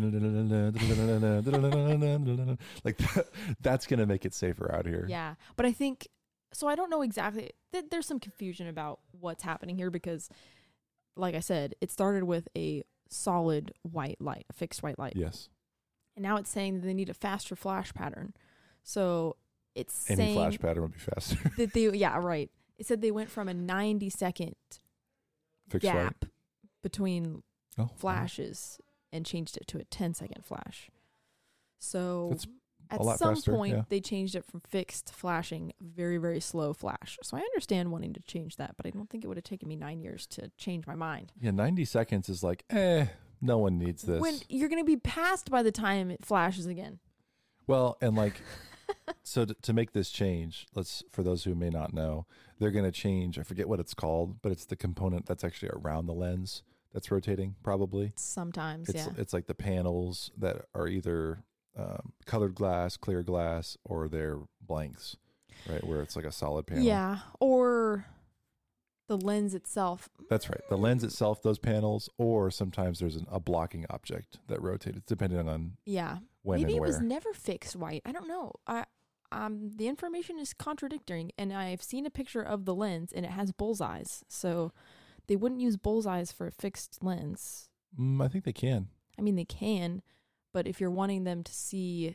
Like that, that's gonna make it safer out here. Yeah. But I think, so I don't know exactly, th- there's some confusion about what's happening here because, like I said, it started with a solid white light, a fixed white light. Yes. And now it's saying that they need a faster flash pattern. So it's Any saying flash pattern would be faster. that they, yeah, right. It said they went from a ninety second Fixed gap light. between Oh, flashes and changed it to a ten second flash. So That's at a lot some faster, point yeah. they changed it from fixed flashing, very, very slow flash. So I understand wanting to change that, but I don't think it would have taken me nine years to change my mind. Yeah, ninety seconds is like, eh, no one needs this. When you're going to be past by the time it flashes again. Well, and like, so to, to make this change, let's, for those who may not know, they're going to change, I forget what it's called, but it's the component that's actually around the lens that's rotating, probably. Sometimes, It's yeah. it's like the panels that are either um, colored glass, clear glass, or they're blanks, right? Where it's like a solid panel. Yeah, or the lens itself. That's right. The lens itself, those panels, or sometimes there's an, a blocking object that rotates, depending on Yeah. when Maybe and it where. was never fixed white. I don't know. I um the information is contradicting, and I've seen a picture of the lens and it has bullseyes. So they wouldn't use bullseyes for a fixed lens. Mm, I think they can. I mean, they can, but if you're wanting them to see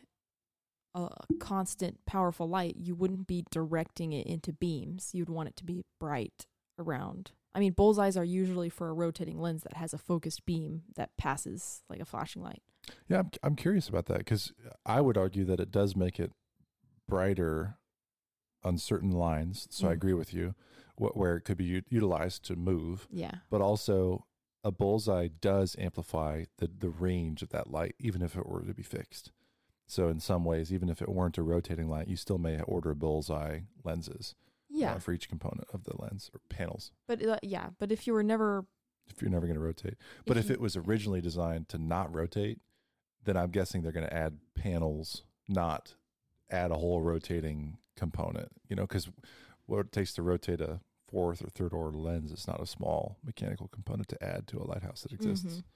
a constant, powerful light, you wouldn't be directing it into beams. You'd want it to be bright around. I mean, bullseyes are usually for a rotating lens that has a focused beam that passes like a flashing light. Yeah, I'm, I'm curious about that because I would argue that it does make it brighter on certain lines. So I Mm. agree with you, wh- where it could be u- utilized to move, Yeah. but also a bullseye does amplify the, the range of that light, even if it were to be fixed. So in some ways, even if it weren't a rotating light, you still may order bullseye lenses Yeah. uh, for each component of the lens or panels. But uh, yeah, but if you were never If you're never going to rotate. But if, If you- it was originally designed to not rotate, then I'm guessing they're going to add panels, not add a whole rotating component, you know, because what it takes to rotate a fourth or third order lens is not a small mechanical component to add to a lighthouse that exists. Mhm.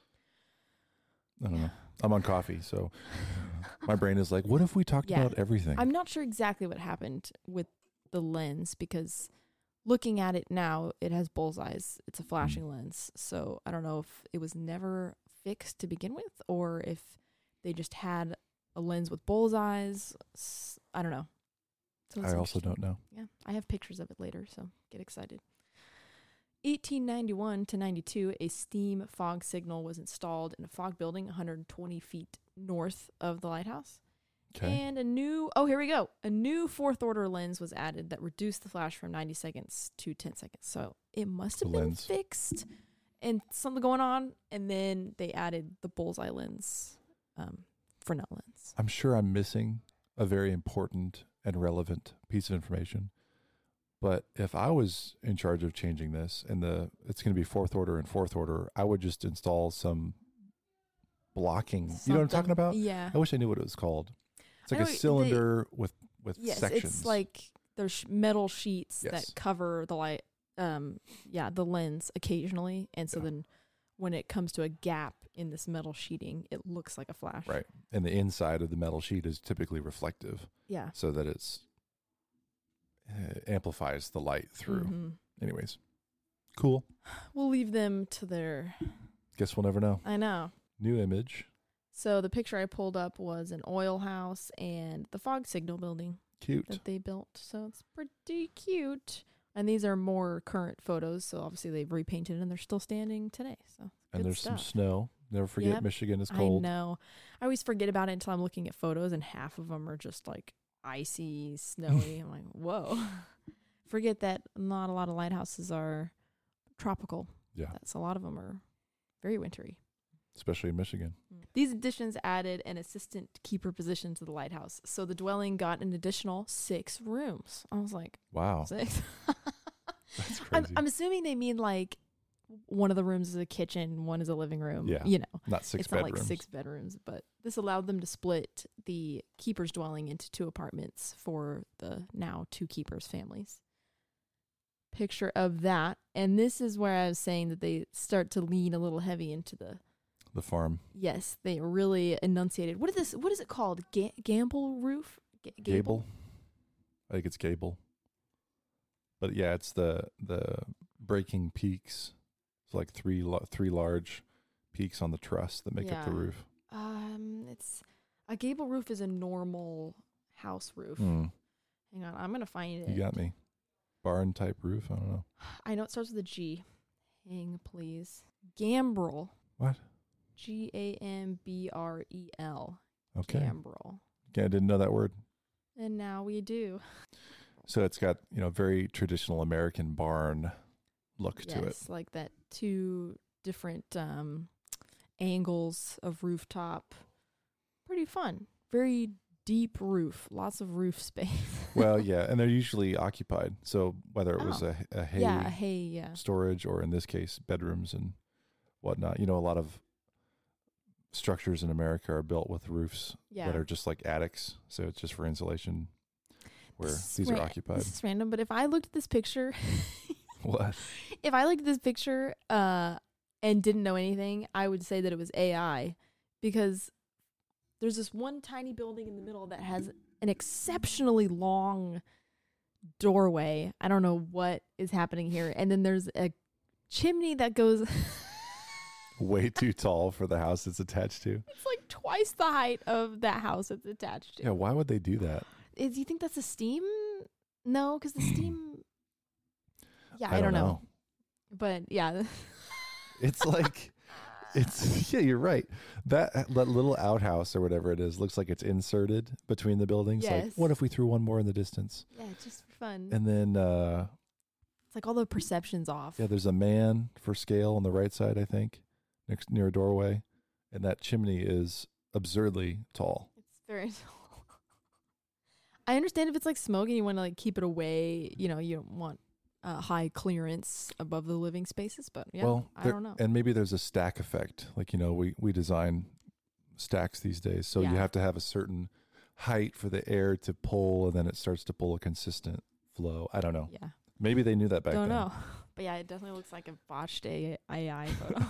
I don't know. I'm on coffee, so my brain is like, what if we talked Yeah. about everything? I'm not sure exactly what happened with the lens because looking at it now, it has bullseyes. It's a flashing Mm. lens. So I don't know if it was never fixed to begin with or if they just had a lens with bullseyes. S- I don't know. So it's I also interesting. don't know. Yeah, I have pictures of it later, so get excited. eighteen ninety-one to ninety-two, a steam fog signal was installed in a fog building one hundred twenty feet north of the lighthouse. Okay. And a new, oh, here we go. A new fourth order lens was added that reduced the flash from ninety seconds to ten seconds. So it must have The been lens. fixed and something going on. And then they added the bullseye lens, um, Fresnel lens. I'm sure I'm missing a very important and relevant piece of information. But if I was in charge of changing this and the it's going to be fourth order and fourth order, I would just install some blocking. You know what I'm talking Something- about? Yeah. I wish I knew what it was called. It's like I a know they- cylinder with with Yes, sections. it's like there's sh- metal sheets Yes. that cover the light, um, yeah, the lens occasionally, and so Yeah. then when it comes to a gap in this metal sheeting, it looks like a flash. Right. And the inside of the metal sheet is typically reflective Yeah. so that it's uh, amplifies the light through. Mhm. Anyways, cool. We'll leave them to their. Guess we'll never know. I know. New image. So the picture I pulled up was an oil house and the fog signal building Cute. that they built. So it's pretty cute. And these are more current photos. So obviously they've repainted and they're still standing today. So And good there's some stuff. snow. Never forget Yep. Michigan is I cold. know. I always forget about it until I'm looking at photos and half of them are just like icy, snowy. I'm like, whoa. Forget that not a lot of lighthouses are tropical. Yeah. That's a lot of them are very wintry. Especially in Michigan. These additions added an assistant keeper position to the lighthouse. So the dwelling got an additional six rooms. I was like, Wow. six? That's I'm, crazy. I'm assuming they mean like one of the rooms is a kitchen, one is a living room. Yeah. You know, Not six it's not bedrooms. like six bedrooms, but this allowed them to split the keeper's dwelling into two apartments for the now two keepers' families. Picture of that. And this is where I was saying that they start to lean a little heavy into the The farm. yes, they really enunciated. What is this? What is it called? Ga- gamble roof? Ga- Gable. I think it's Gable. But yeah, it's the the breaking peaks. It's like three lo- three large peaks on the truss that make up the Yeah. roof. Um, it's a gable roof is a normal house roof. Mm, Hang on, I'm gonna find it. you got me. Barn type roof. I don't know. I know it starts with a G. Hang, please. Gambrel. What? G A M B R E L. Okay. Gambrel. Yeah, I didn't know that word. And now we do. So it's got, you know, very traditional American barn look to it. Yes, like that two different um, angles of rooftop. Pretty fun. Very deep roof. Lots of roof space. Well, yeah, and they're usually occupied. So whether it was Oh. a, a hay yeah, hey, yeah. storage or in this case bedrooms and whatnot, you know, a lot of structures in America are built with roofs Yeah. that are just like attics. So it's just for insulation where This is these are ra- occupied. This is random, but if I looked at this picture, What? if I looked at this picture uh, and didn't know anything, I would say that it was A I because there's this one tiny building in the middle that has an exceptionally long doorway. I don't know what is happening here. And then there's a chimney that goes, Way too tall for the house it's attached to. it's like twice the height of that house it's attached to. Yeah, why would they do that? Is, do you think that's a steam? No, because the steam. Yeah, I I, don't don't know. know. But yeah. It's like it's yeah, you're right. That that little outhouse or whatever it is looks like it's inserted between the buildings. Like, Yes. what if we threw one more in the distance? Yeah, just for fun. And then uh It's like all the perception's off. yeah, there's a man for scale on the right side, I think, next near a doorway, and that chimney is absurdly tall. It's Very tall. I understand if it's like smoke and you want to like keep it away, you know, you don't want uh, high clearance above the living spaces, but yeah, well, I there- don't know. And maybe there's a stack effect. Like, you know, we, we design stacks these days. So you Yeah. have to have a certain height for the air to pull, and then it starts to pull a consistent flow. I don't know. Yeah. Maybe they knew that back Don't then. know. But yeah, it definitely looks like a botched A I photo.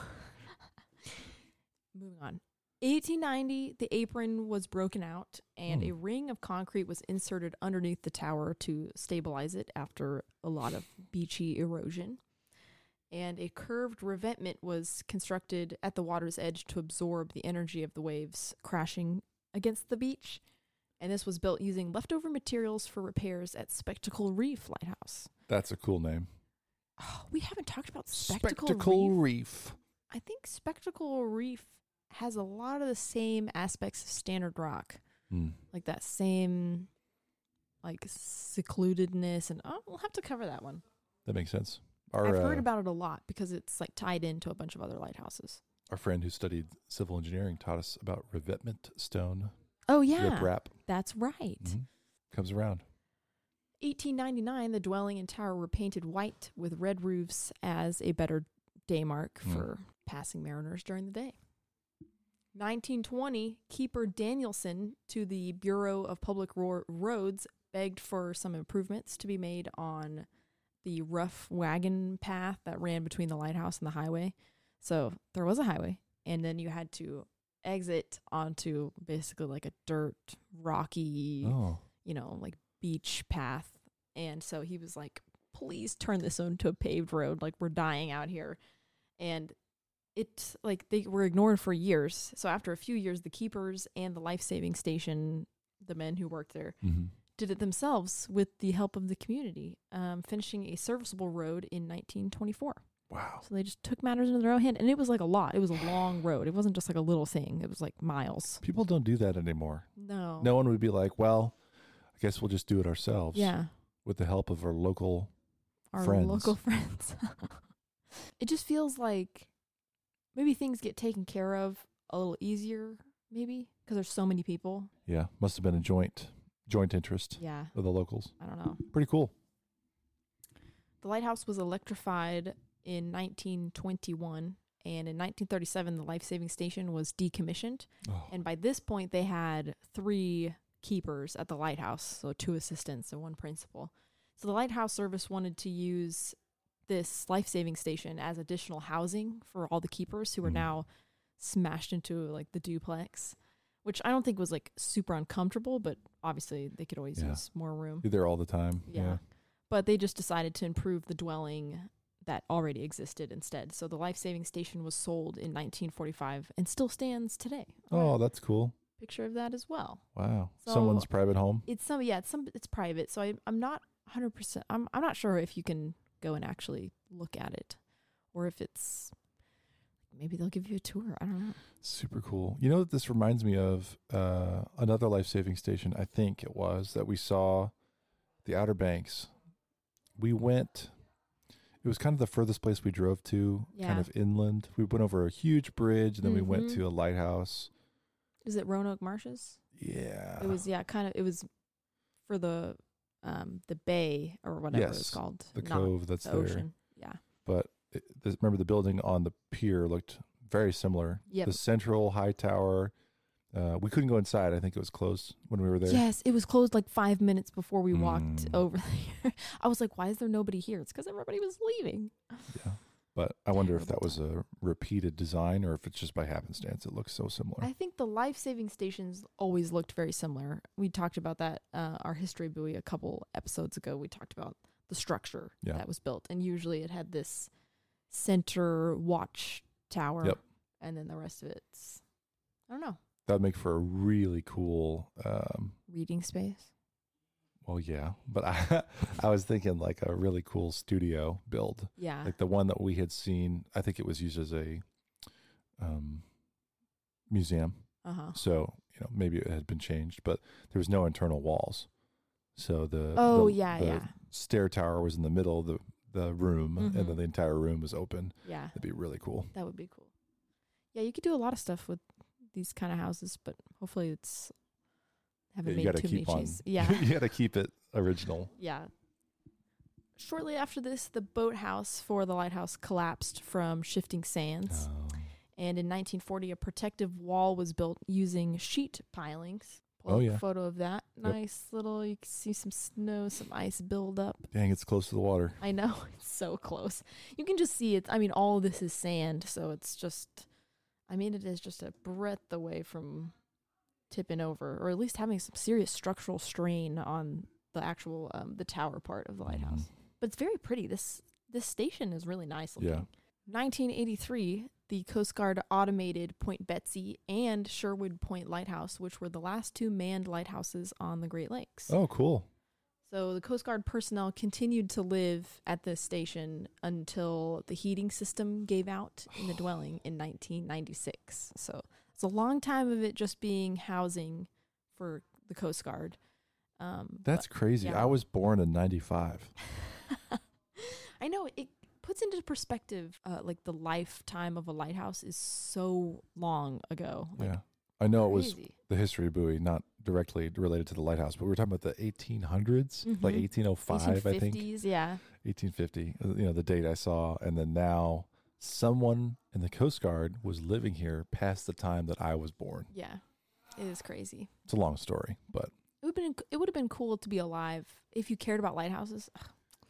Moving on. eighteen ninety, the apron was broken out and Hmm. a ring of concrete was inserted underneath the tower to stabilize it after a lot of beachy erosion. And a curved revetment was constructed at the water's edge to absorb the energy of the waves crashing against the beach. And this was built using leftover materials for repairs at Spectacle Reef Lighthouse. That's a cool name. Oh, we haven't talked about Spectacle, Spectacle Reef. Reef. I think Spectacle Reef has a lot of the same aspects of Standard Rock, Hmm. like that same, like secludedness, and oh, we'll have to cover that one. That makes sense. Our, I've heard uh, about it a lot because it's like tied into a bunch of other lighthouses. our friend who studied civil engineering taught us about revetment stone. Oh yeah, Rip wrap. that's right. Mhm. Comes around. eighteen ninety-nine, the dwelling and tower were painted white with red roofs as a better day mark Hmm. for passing mariners during the day. nineteen twenty, Keeper Danielson to the Bureau of Public Ro- Roads begged for some improvements to be made on the rough wagon path that ran between the lighthouse and the highway. So there was a highway, and then you had to exit onto basically like a dirt, rocky, Oh. you know, like beach path. And so he was like, please turn this into a paved road. Like, we're dying out here. And it, like, they were ignored for years. So after a few years, the keepers and the life-saving station, the men who worked there, Mm-hmm. did it themselves with the help of the community, um, finishing a serviceable road in nineteen twenty-four. Wow. So they just took matters into their own hand. And it was like a lot. It was a long road. It wasn't just like a little thing. It was like miles. People don't do that anymore. No. No one would be like, well, I guess we'll just do it ourselves. Yeah. With the help of our local. Our friends. local friends. It just feels like maybe things get taken care of a little easier, maybe, because there's so many people. Yeah. Must have been a joint joint interest Yeah. of the locals. I don't know. Pretty cool. The lighthouse was electrified in nineteen twenty-one, and in nineteen thirty-seven, the life-saving station was decommissioned. Oh. And by this point, they had three keepers at the lighthouse, so two assistants and one principal. So the lighthouse service wanted to use this life-saving station as additional housing for all the keepers who were Mhm. now smashed into like the duplex, which I don't think was like super uncomfortable, but obviously they could always Yeah. use more room. Be there all the time. Yeah. But they just decided to improve the dwelling that already existed instead. So the life-saving station was sold in nineteen forty-five and still stands today. Oh, that's cool. Picture of that as well. Wow. So- Someone's private home. It's some yeah, it's some it's private. So I I'm not one hundred percent I'm I'm not sure if you can go and actually look at it or if it's maybe they'll give you a tour. I don't know. Super cool. You know what this reminds me of? Uh, another life-saving station, I think it was, that we saw the Outer Banks. We went, it was kind of the furthest place we drove to, kind Yeah. of inland. We went over a huge bridge, and then we went Mhm. to a lighthouse. Is it Roanoke Marshes? Yeah. It was yeah, kind of it was for the um the bay or whatever it's Yes, called. the not cove that's the there. ocean. Yeah. But it, this, remember, the building on the pier looked very similar. Yep. The central high tower. Uh, we couldn't go inside. I think it was closed when we were there. Yes, it was closed like five minutes before we walked Mm. over there. I was like, why is there nobody here? It's because everybody was leaving. Yeah. But I wonder if Terrible that was a repeated design or if it's just by happenstance. It looks so similar. I think the life-saving stations always looked very similar. We talked about that, uh, our history buoy a couple episodes ago. We talked about the structure Yeah. that was built. And usually it had this center watch tower. Yep. And then the rest of it's, I don't know, That would make for a really cool, um, reading space. well, yeah. But I, I was thinking like a really cool studio build. Yeah. Like the one that we had seen, I think it was used as a um, museum. Uh-huh. So, you know, maybe it had been changed, but there was no internal walls. So the, Oh, the, yeah, the yeah. stair tower was in the middle of the, the room, and Mhm. then the entire room was open. Yeah. That'd be really cool. That would be cool. Yeah, you could do a lot of stuff with these kind of houses, but hopefully it's haven't Yeah, you made gotta too many keep on. changes. Yeah. You got to keep it original. Yeah. Shortly after this, the boathouse for the lighthouse collapsed from shifting sands. Oh. And in nineteen forty, a protective wall was built using sheet pilings. Pull Oh, up yeah. a photo of that. Yep. Nice little, you can see some snow, some ice build up. Dang, it's close to the water. I know, it's so close. You can just see it. I mean, all of this is sand, so it's just, I mean, it is just a breadth away from tipping over, or at least having some serious structural strain on the actual, um, the tower part of the lighthouse. Mhm. But it's very pretty. This this station is really nice looking. Yeah. nineteen eighty-three, the Coast Guard automated Point Betsy and Sherwood Point Lighthouse, which were the last two manned lighthouses on the Great Lakes. Oh, cool. So the Coast Guard personnel continued to live at this station until the heating system gave out in the dwelling in nineteen ninety-six. So it's a long time of it just being housing for the Coast Guard. Um, That's crazy. yeah. I was born in ninety-five. I know it puts into perspective, uh, like the lifetime of a lighthouse is so long ago. Like, Yeah. I know it was crazy. the history of Bowie, not directly related to the lighthouse, but we were talking about the eighteen hundreds, like Mhm. eighteen oh five, I think. eighteen fifties, yeah. eighteen fifty, uh, you know, the date I saw. And then now someone in the Coast Guard was living here past the time that I was born. Yeah. It is crazy. It's a long story, but It would been it would have been cool to be alive if you cared about lighthouses. Ugh.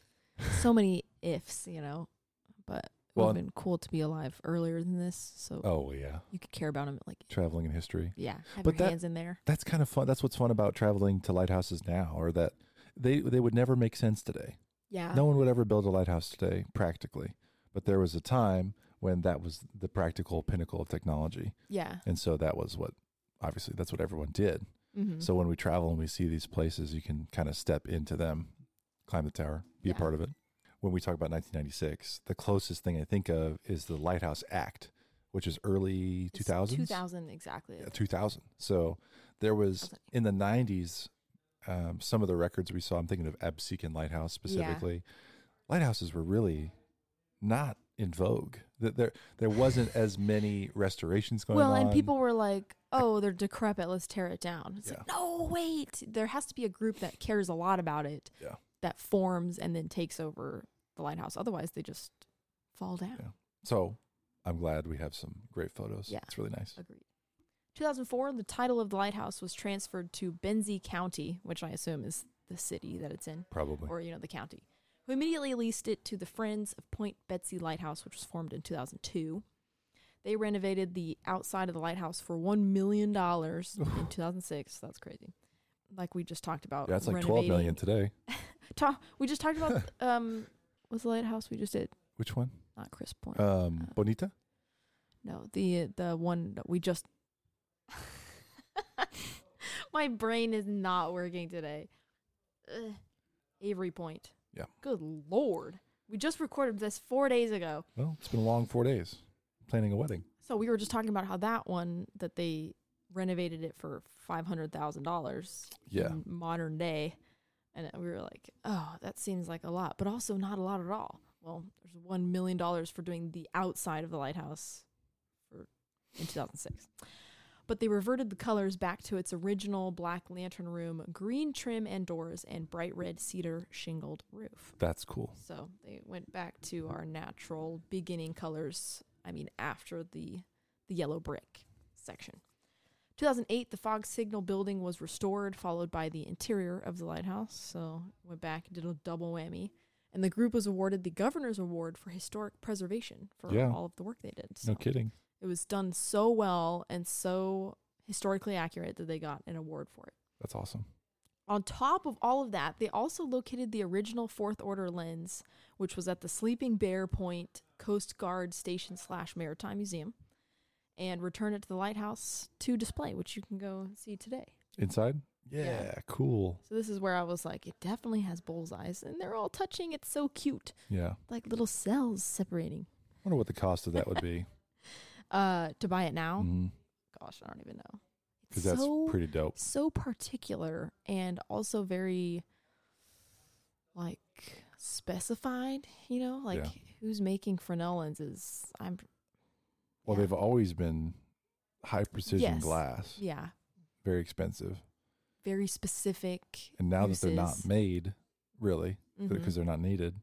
So many ifs, you know. But it Well, would have been cool to be alive earlier than this, so oh, yeah. you could care about them. Like, Traveling in history. yeah, have But your that- hands in there. That's kind of fun. That's what's fun about traveling to lighthouses now, or that they, they would never make sense today. Yeah, No one would ever build a lighthouse today, practically. But there was a time when that was the practical pinnacle of technology. yeah. And so that was what, obviously, that's what everyone did. Mm-hmm. So when we travel and we see these places, you can kind of step into them, climb the tower, be Yeah. a part of it. When we talk about nineteen ninety-six, the closest thing I think of is the Lighthouse Act, which is early two thousands. Two thousand exactly. Yeah, two thousand. So there was, was like- in the nineties, um, some of the records we saw, I'm thinking of Absecon Lighthouse specifically. Lighthouses were really not in vogue. Th- There, there wasn't as many restorations going Well, on. and people were like, "Oh, they're decrepit. Let's tear it down." It's Yeah. like, no, wait. There has to be a group that cares a lot about it. Yeah. That forms and then takes over the lighthouse. Otherwise, they just fall down. Yeah. So I'm glad we have some great photos. Yeah. It's really nice. Agreed. two thousand four, the title of the lighthouse was transferred to Benzie County, which I assume is the city that it's in, Probably. or, you know, the county, who immediately leased it to the Friends of Point Betsy Lighthouse, which was formed in two thousand two. They renovated the outside of the lighthouse for one million dollars in two thousand six. That's crazy. Like we just talked about. Yeah, it's like twelve million renovating- today. Ta- we just talked about, um, what's the lighthouse we just did? Which one? Not Chris Point. Um, Uh, Bonita? No, the the one that we just. My brain is not working today. Ugh. Avery Point. Yeah. Good Lord. We just recorded this four days ago. Well, it's been a long four days. Planning a wedding. So we were just talking about how that one, that they renovated it for five hundred thousand dollars Yeah. in modern day. And we were like, oh, that seems like a lot, but also not a lot at all. Well, there's one million dollars for doing the outside of the lighthouse for in two thousand six. But they reverted the colors back to its original black lantern room, green trim and doors, and bright red cedar shingled roof. That's cool. So they went back to our natural beginning colors, I mean, after the, the yellow brick section. two thousand eight, the fog signal building was restored, followed by the interior of the lighthouse. So went back and did a double whammy. And the group was awarded the Governor's Award for Historic Preservation for Yeah. all of the work they did. So No kidding. it was done so well and so historically accurate that they got an award for it. That's awesome. On top of all of that, they also located the original Fourth Order lens, which was at the Sleeping Bear Point Coast Guard Station slash Maritime Museum, and returned it to the lighthouse to display, which you can go see today. Inside? Yeah, Yeah. cool. So this is where I was like, it definitely has bullseyes, and they're all touching. It's so cute, Yeah. like little cells separating. Wonder what the cost of that would be. Uh, to buy it now, Mhm. gosh, I don't even know. Because that's so pretty dope. so particular and also very like specified, you know, like Yeah. who's making Fresnel lenses. I'm Well, yeah. they've always been high precision Yes. glass, yeah, very expensive. very specific. And now that they're not uses. made, really, Mhm. because they're not needed.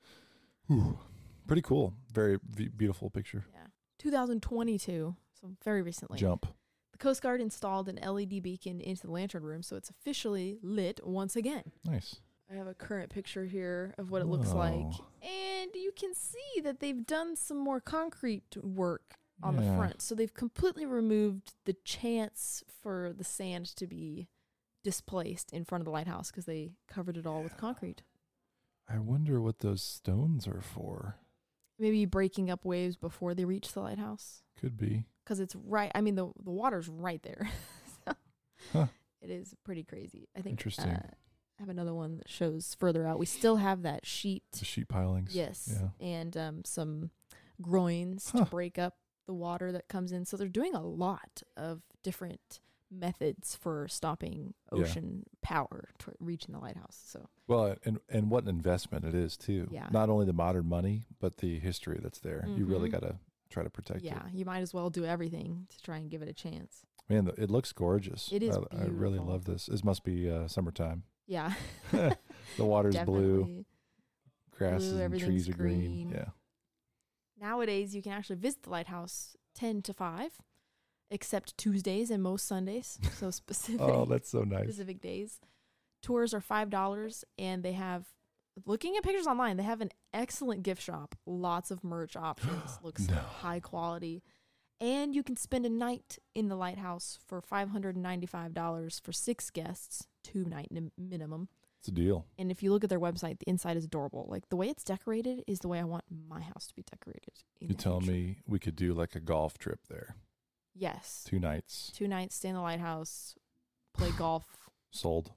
Whew. Pretty cool. Very v- beautiful picture. Yeah. two thousand twenty-two, so very recently. Jump. The Coast Guard installed an L E D beacon into the lantern room, so it's officially lit once again. Nice. I have a current picture here of what it looks like. Whoa. And you can see that they've done some more concrete work on the Yeah. front. So they've completely removed the chance for the sand to be displaced in front of the lighthouse because they covered it all with concrete. I wonder what those stones are for. Maybe breaking up waves before they reach the lighthouse. Could be. Because it's right, I mean, the the water's right there. So Huh. It is pretty crazy. I think Interesting. uh, I have another one that shows further out. We still have that sheet. The sheet pilings. Yes. Yeah. And um, some groins Huh. to break up the water that comes in. So they're doing a lot of different methods for stopping Yeah. ocean power to reaching the lighthouse. So Well, and and what an investment it is too. Yeah. Not only the modern money, but the history that's there. You really Mhm. got to try to protect yeah, it. you might as well do everything to try and give it a chance. Man, the, it looks gorgeous. It is I, I really beautiful. love this. This must be uh, summertime. Yeah. The water's blue, Definitely. grasses Blue, and everything's trees are green. green. Yeah. Nowadays, you can actually visit the lighthouse ten to five, except Tuesdays and most Sundays. So specific. Oh, that's so nice. specific days. Tours are five dollars, and they have, looking at pictures online, they have an excellent gift shop. Lots of merch options. Looks No. high quality. And you can spend a night in the lighthouse for five hundred ninety-five dollars for six guests, two night nim- minimum. It's a deal. And if you look at their website, the inside is adorable. Like, the way it's decorated is the way I want my house to be decorated. in You the telling future. me we could do like a golf trip there? Yes. Two nights. Two nights, stay in the lighthouse, play golf, Sold.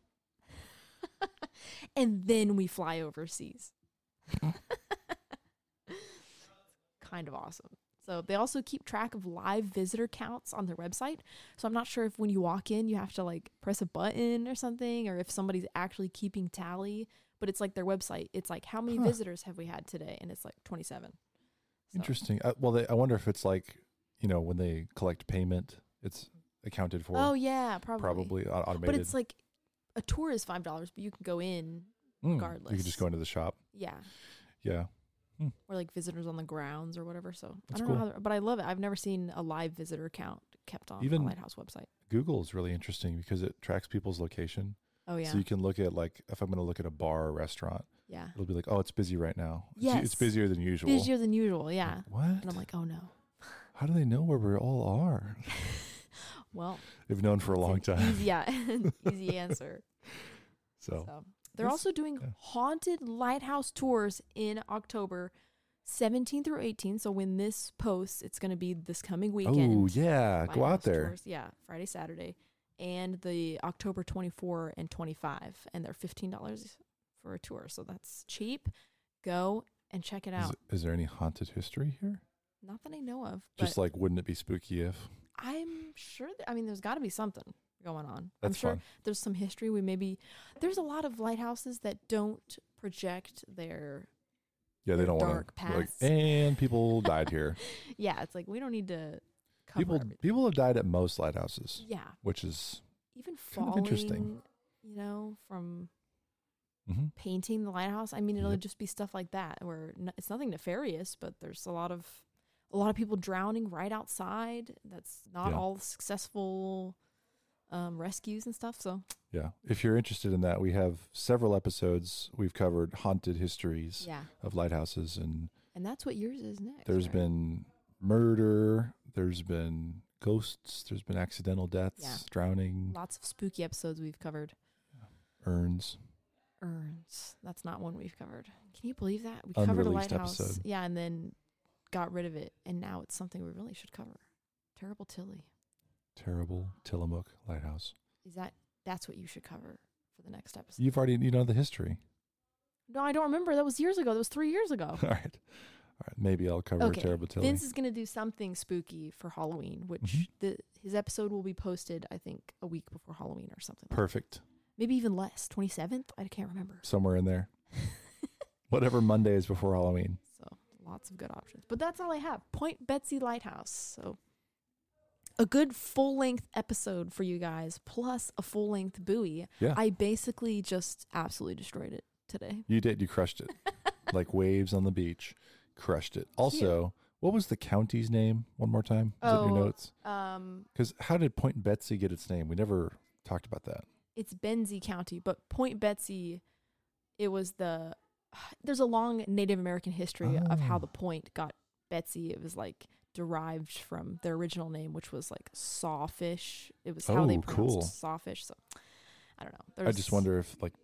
and then we fly overseas. Kind of awesome. So they also keep track of live visitor counts on their website. So I'm not sure if when you walk in, you have to like press a button or something, or if somebody's actually keeping tally. But it's like their website. It's like, how many Huh. visitors have we had today? And it's like twenty-seven. So, Interesting. Uh, well, they, I wonder if it's like, you know, when they collect payment, it's accounted for. Oh, yeah, probably. Probably au- automated. But it's like a tour is five dollars, but you can go in, Mm, You regardless. could just go into the shop. yeah. Yeah. Or like visitors on the grounds or whatever. So That's I don't cool. know how, they're- but I love it. I've never seen a live visitor count kept on Even- the lighthouse website. Google is really interesting because it tracks people's location. Oh yeah, So you can look at like, if I'm going to look at a bar or restaurant, yeah, it'll be like, oh, it's busy right now. It's, Yes. it's busier than usual. busier than usual. Yeah, Like, what? and I'm like, oh no. How do they know where we all are? Well, They've known for a it's long an time. Easy, yeah, easy answer. So, So they're That's- also doing yeah. haunted lighthouse tours in October seventeenth through eighteenth. So when this posts, it's going to be this coming weekend. oh, yeah. Go out Lighthouse there. tours, yeah, Friday, Saturday, and the October twenty-four and twenty-five, and they're fifteen dollars for a tour. So that's cheap. Go and check it Is, out. is there any haunted history here? Not that I know of, Just but like, wouldn't it be spooky if? I'm sure that, I mean, there's got to be something going on. I'm That's sure fun. there's some history. We maybe, there's a lot of lighthouses that don't project their, Yeah, they their don't want dark to. Like, pasts. and people died here. yeah, it's like we don't need to cover people everything. people have died at most lighthouses, Yeah, which is even kind of falling, interesting. you know, from mhm. painting the lighthouse. I mean, it'll Yep. just be stuff like that where n- it's nothing nefarious, but there's a lot of a lot of people drowning right outside. That's not Yeah. all successful um, rescues and stuff. So Yeah. If you're interested in that, we have several episodes. We've covered haunted histories yeah, of lighthouses, and and that's what yours is next. there's right? been murder, there's been ghosts, there's been accidental deaths, Yeah. drowning, lots of spooky episodes we've covered. urns. Urns. That's not one we've covered. Can you believe that? We Unreleased covered a lighthouse. episode. Yeah, and then got rid of it, and now it's something we really should cover. Terrible Tilly. Terrible Tillamook Lighthouse. Is that that's what you should cover for the next episode? You've already, you know the history. No, I don't remember. That was years ago. That was three years ago. All right. All right. Maybe I'll cover Okay, Terrible Tilly. Vince is going to do something spooky for Halloween, which Mhm. the his episode will be posted, I think, a week before Halloween or something. like Perfect. that. Maybe even less. twenty-seventh? I can't remember. Somewhere in there. Whatever Monday is before Halloween. So lots of good options. But that's all I have. Point Betsy Lighthouse. So a good full length episode for you guys, plus a full length buoy. Yeah. I basically just absolutely destroyed it today. You did. You crushed it. Like waves on the beach. Crushed it. Also, what was the county's name one more time? Was oh, it in your notes? Um, Because how did Point Betsy get its name? We never talked about that. it's Benzie County, but Point Betsy, it was the, there's a long Native American history Oh. of how the point got Betsy. It was like derived from their original name, which was like sawfish. It was how they Oh, pronounced cool. sawfish. So I don't know. I There's- just wonder if like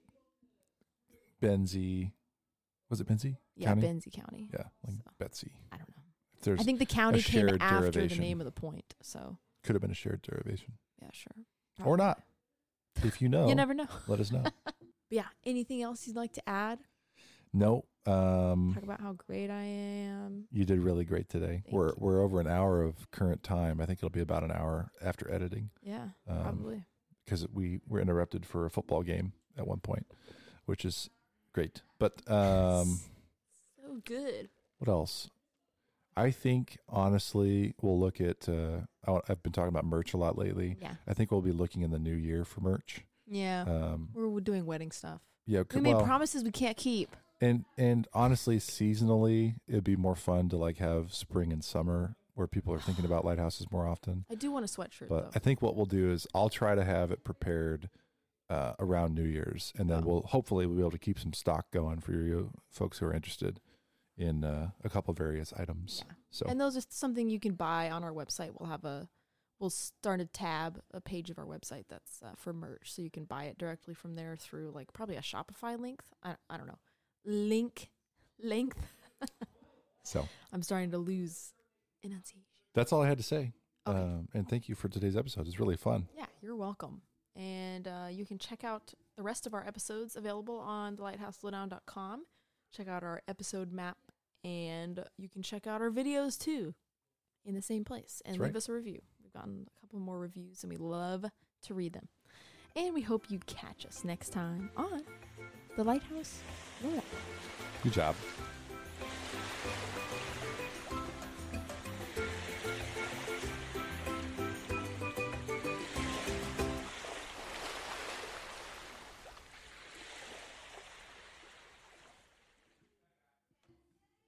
Benzie, was it Benzie? Yeah, County? Benzie County. Yeah, like So. Betsy. I don't know. If there's I think the county came shared after the derivation. name of the point. So could have been a shared derivation. yeah, sure. Or not. If you know, You never know. let us know. But yeah, anything else you'd like to add? No. Um, Talk about how great I am. you did really great today. Thank we're you. we're over an hour of current time. I think it'll be about an hour after editing Yeah, Um, probably. because we were interrupted for a football game at one point, which is great. But um, So good. what else? I think honestly, we'll look at. Uh, I- I've been talking about merch a lot lately. Yeah. I think we'll be looking in the new year for merch. Yeah. Um, We're doing wedding stuff. yeah, We c- made well, promises we can't keep. and and honestly, seasonally, it'd be more fun to like have spring and summer where people are thinking about lighthouses more often. I do want a sweatshirt But though. I think what we'll do is I'll try to have it prepared uh, around New Year's, and then Oh. we'll hopefully we'll be able to keep some stock going for you folks who are interested in uh, a couple of various items. Yeah. So And those are something you can buy on our website. We'll have a, we'll start a tab, a page of our website that's uh, for merch, so you can buy it directly from there through like probably a Shopify link. I I don't know, link, length. so I'm starting to lose enunciation. that's all I had to say. Okay. Um, and thank you for today's episode. It's really fun. Yeah, you're welcome. And uh, you can check out the rest of our episodes available on the lighthouse lowdown dot com. Check out our episode map, and you can check out our videos too in the same place and That's leave right. us a review. We've gotten a couple more reviews, and we love to read them. And we hope you catch us next time on the Lighthouse Lowdown. Good job.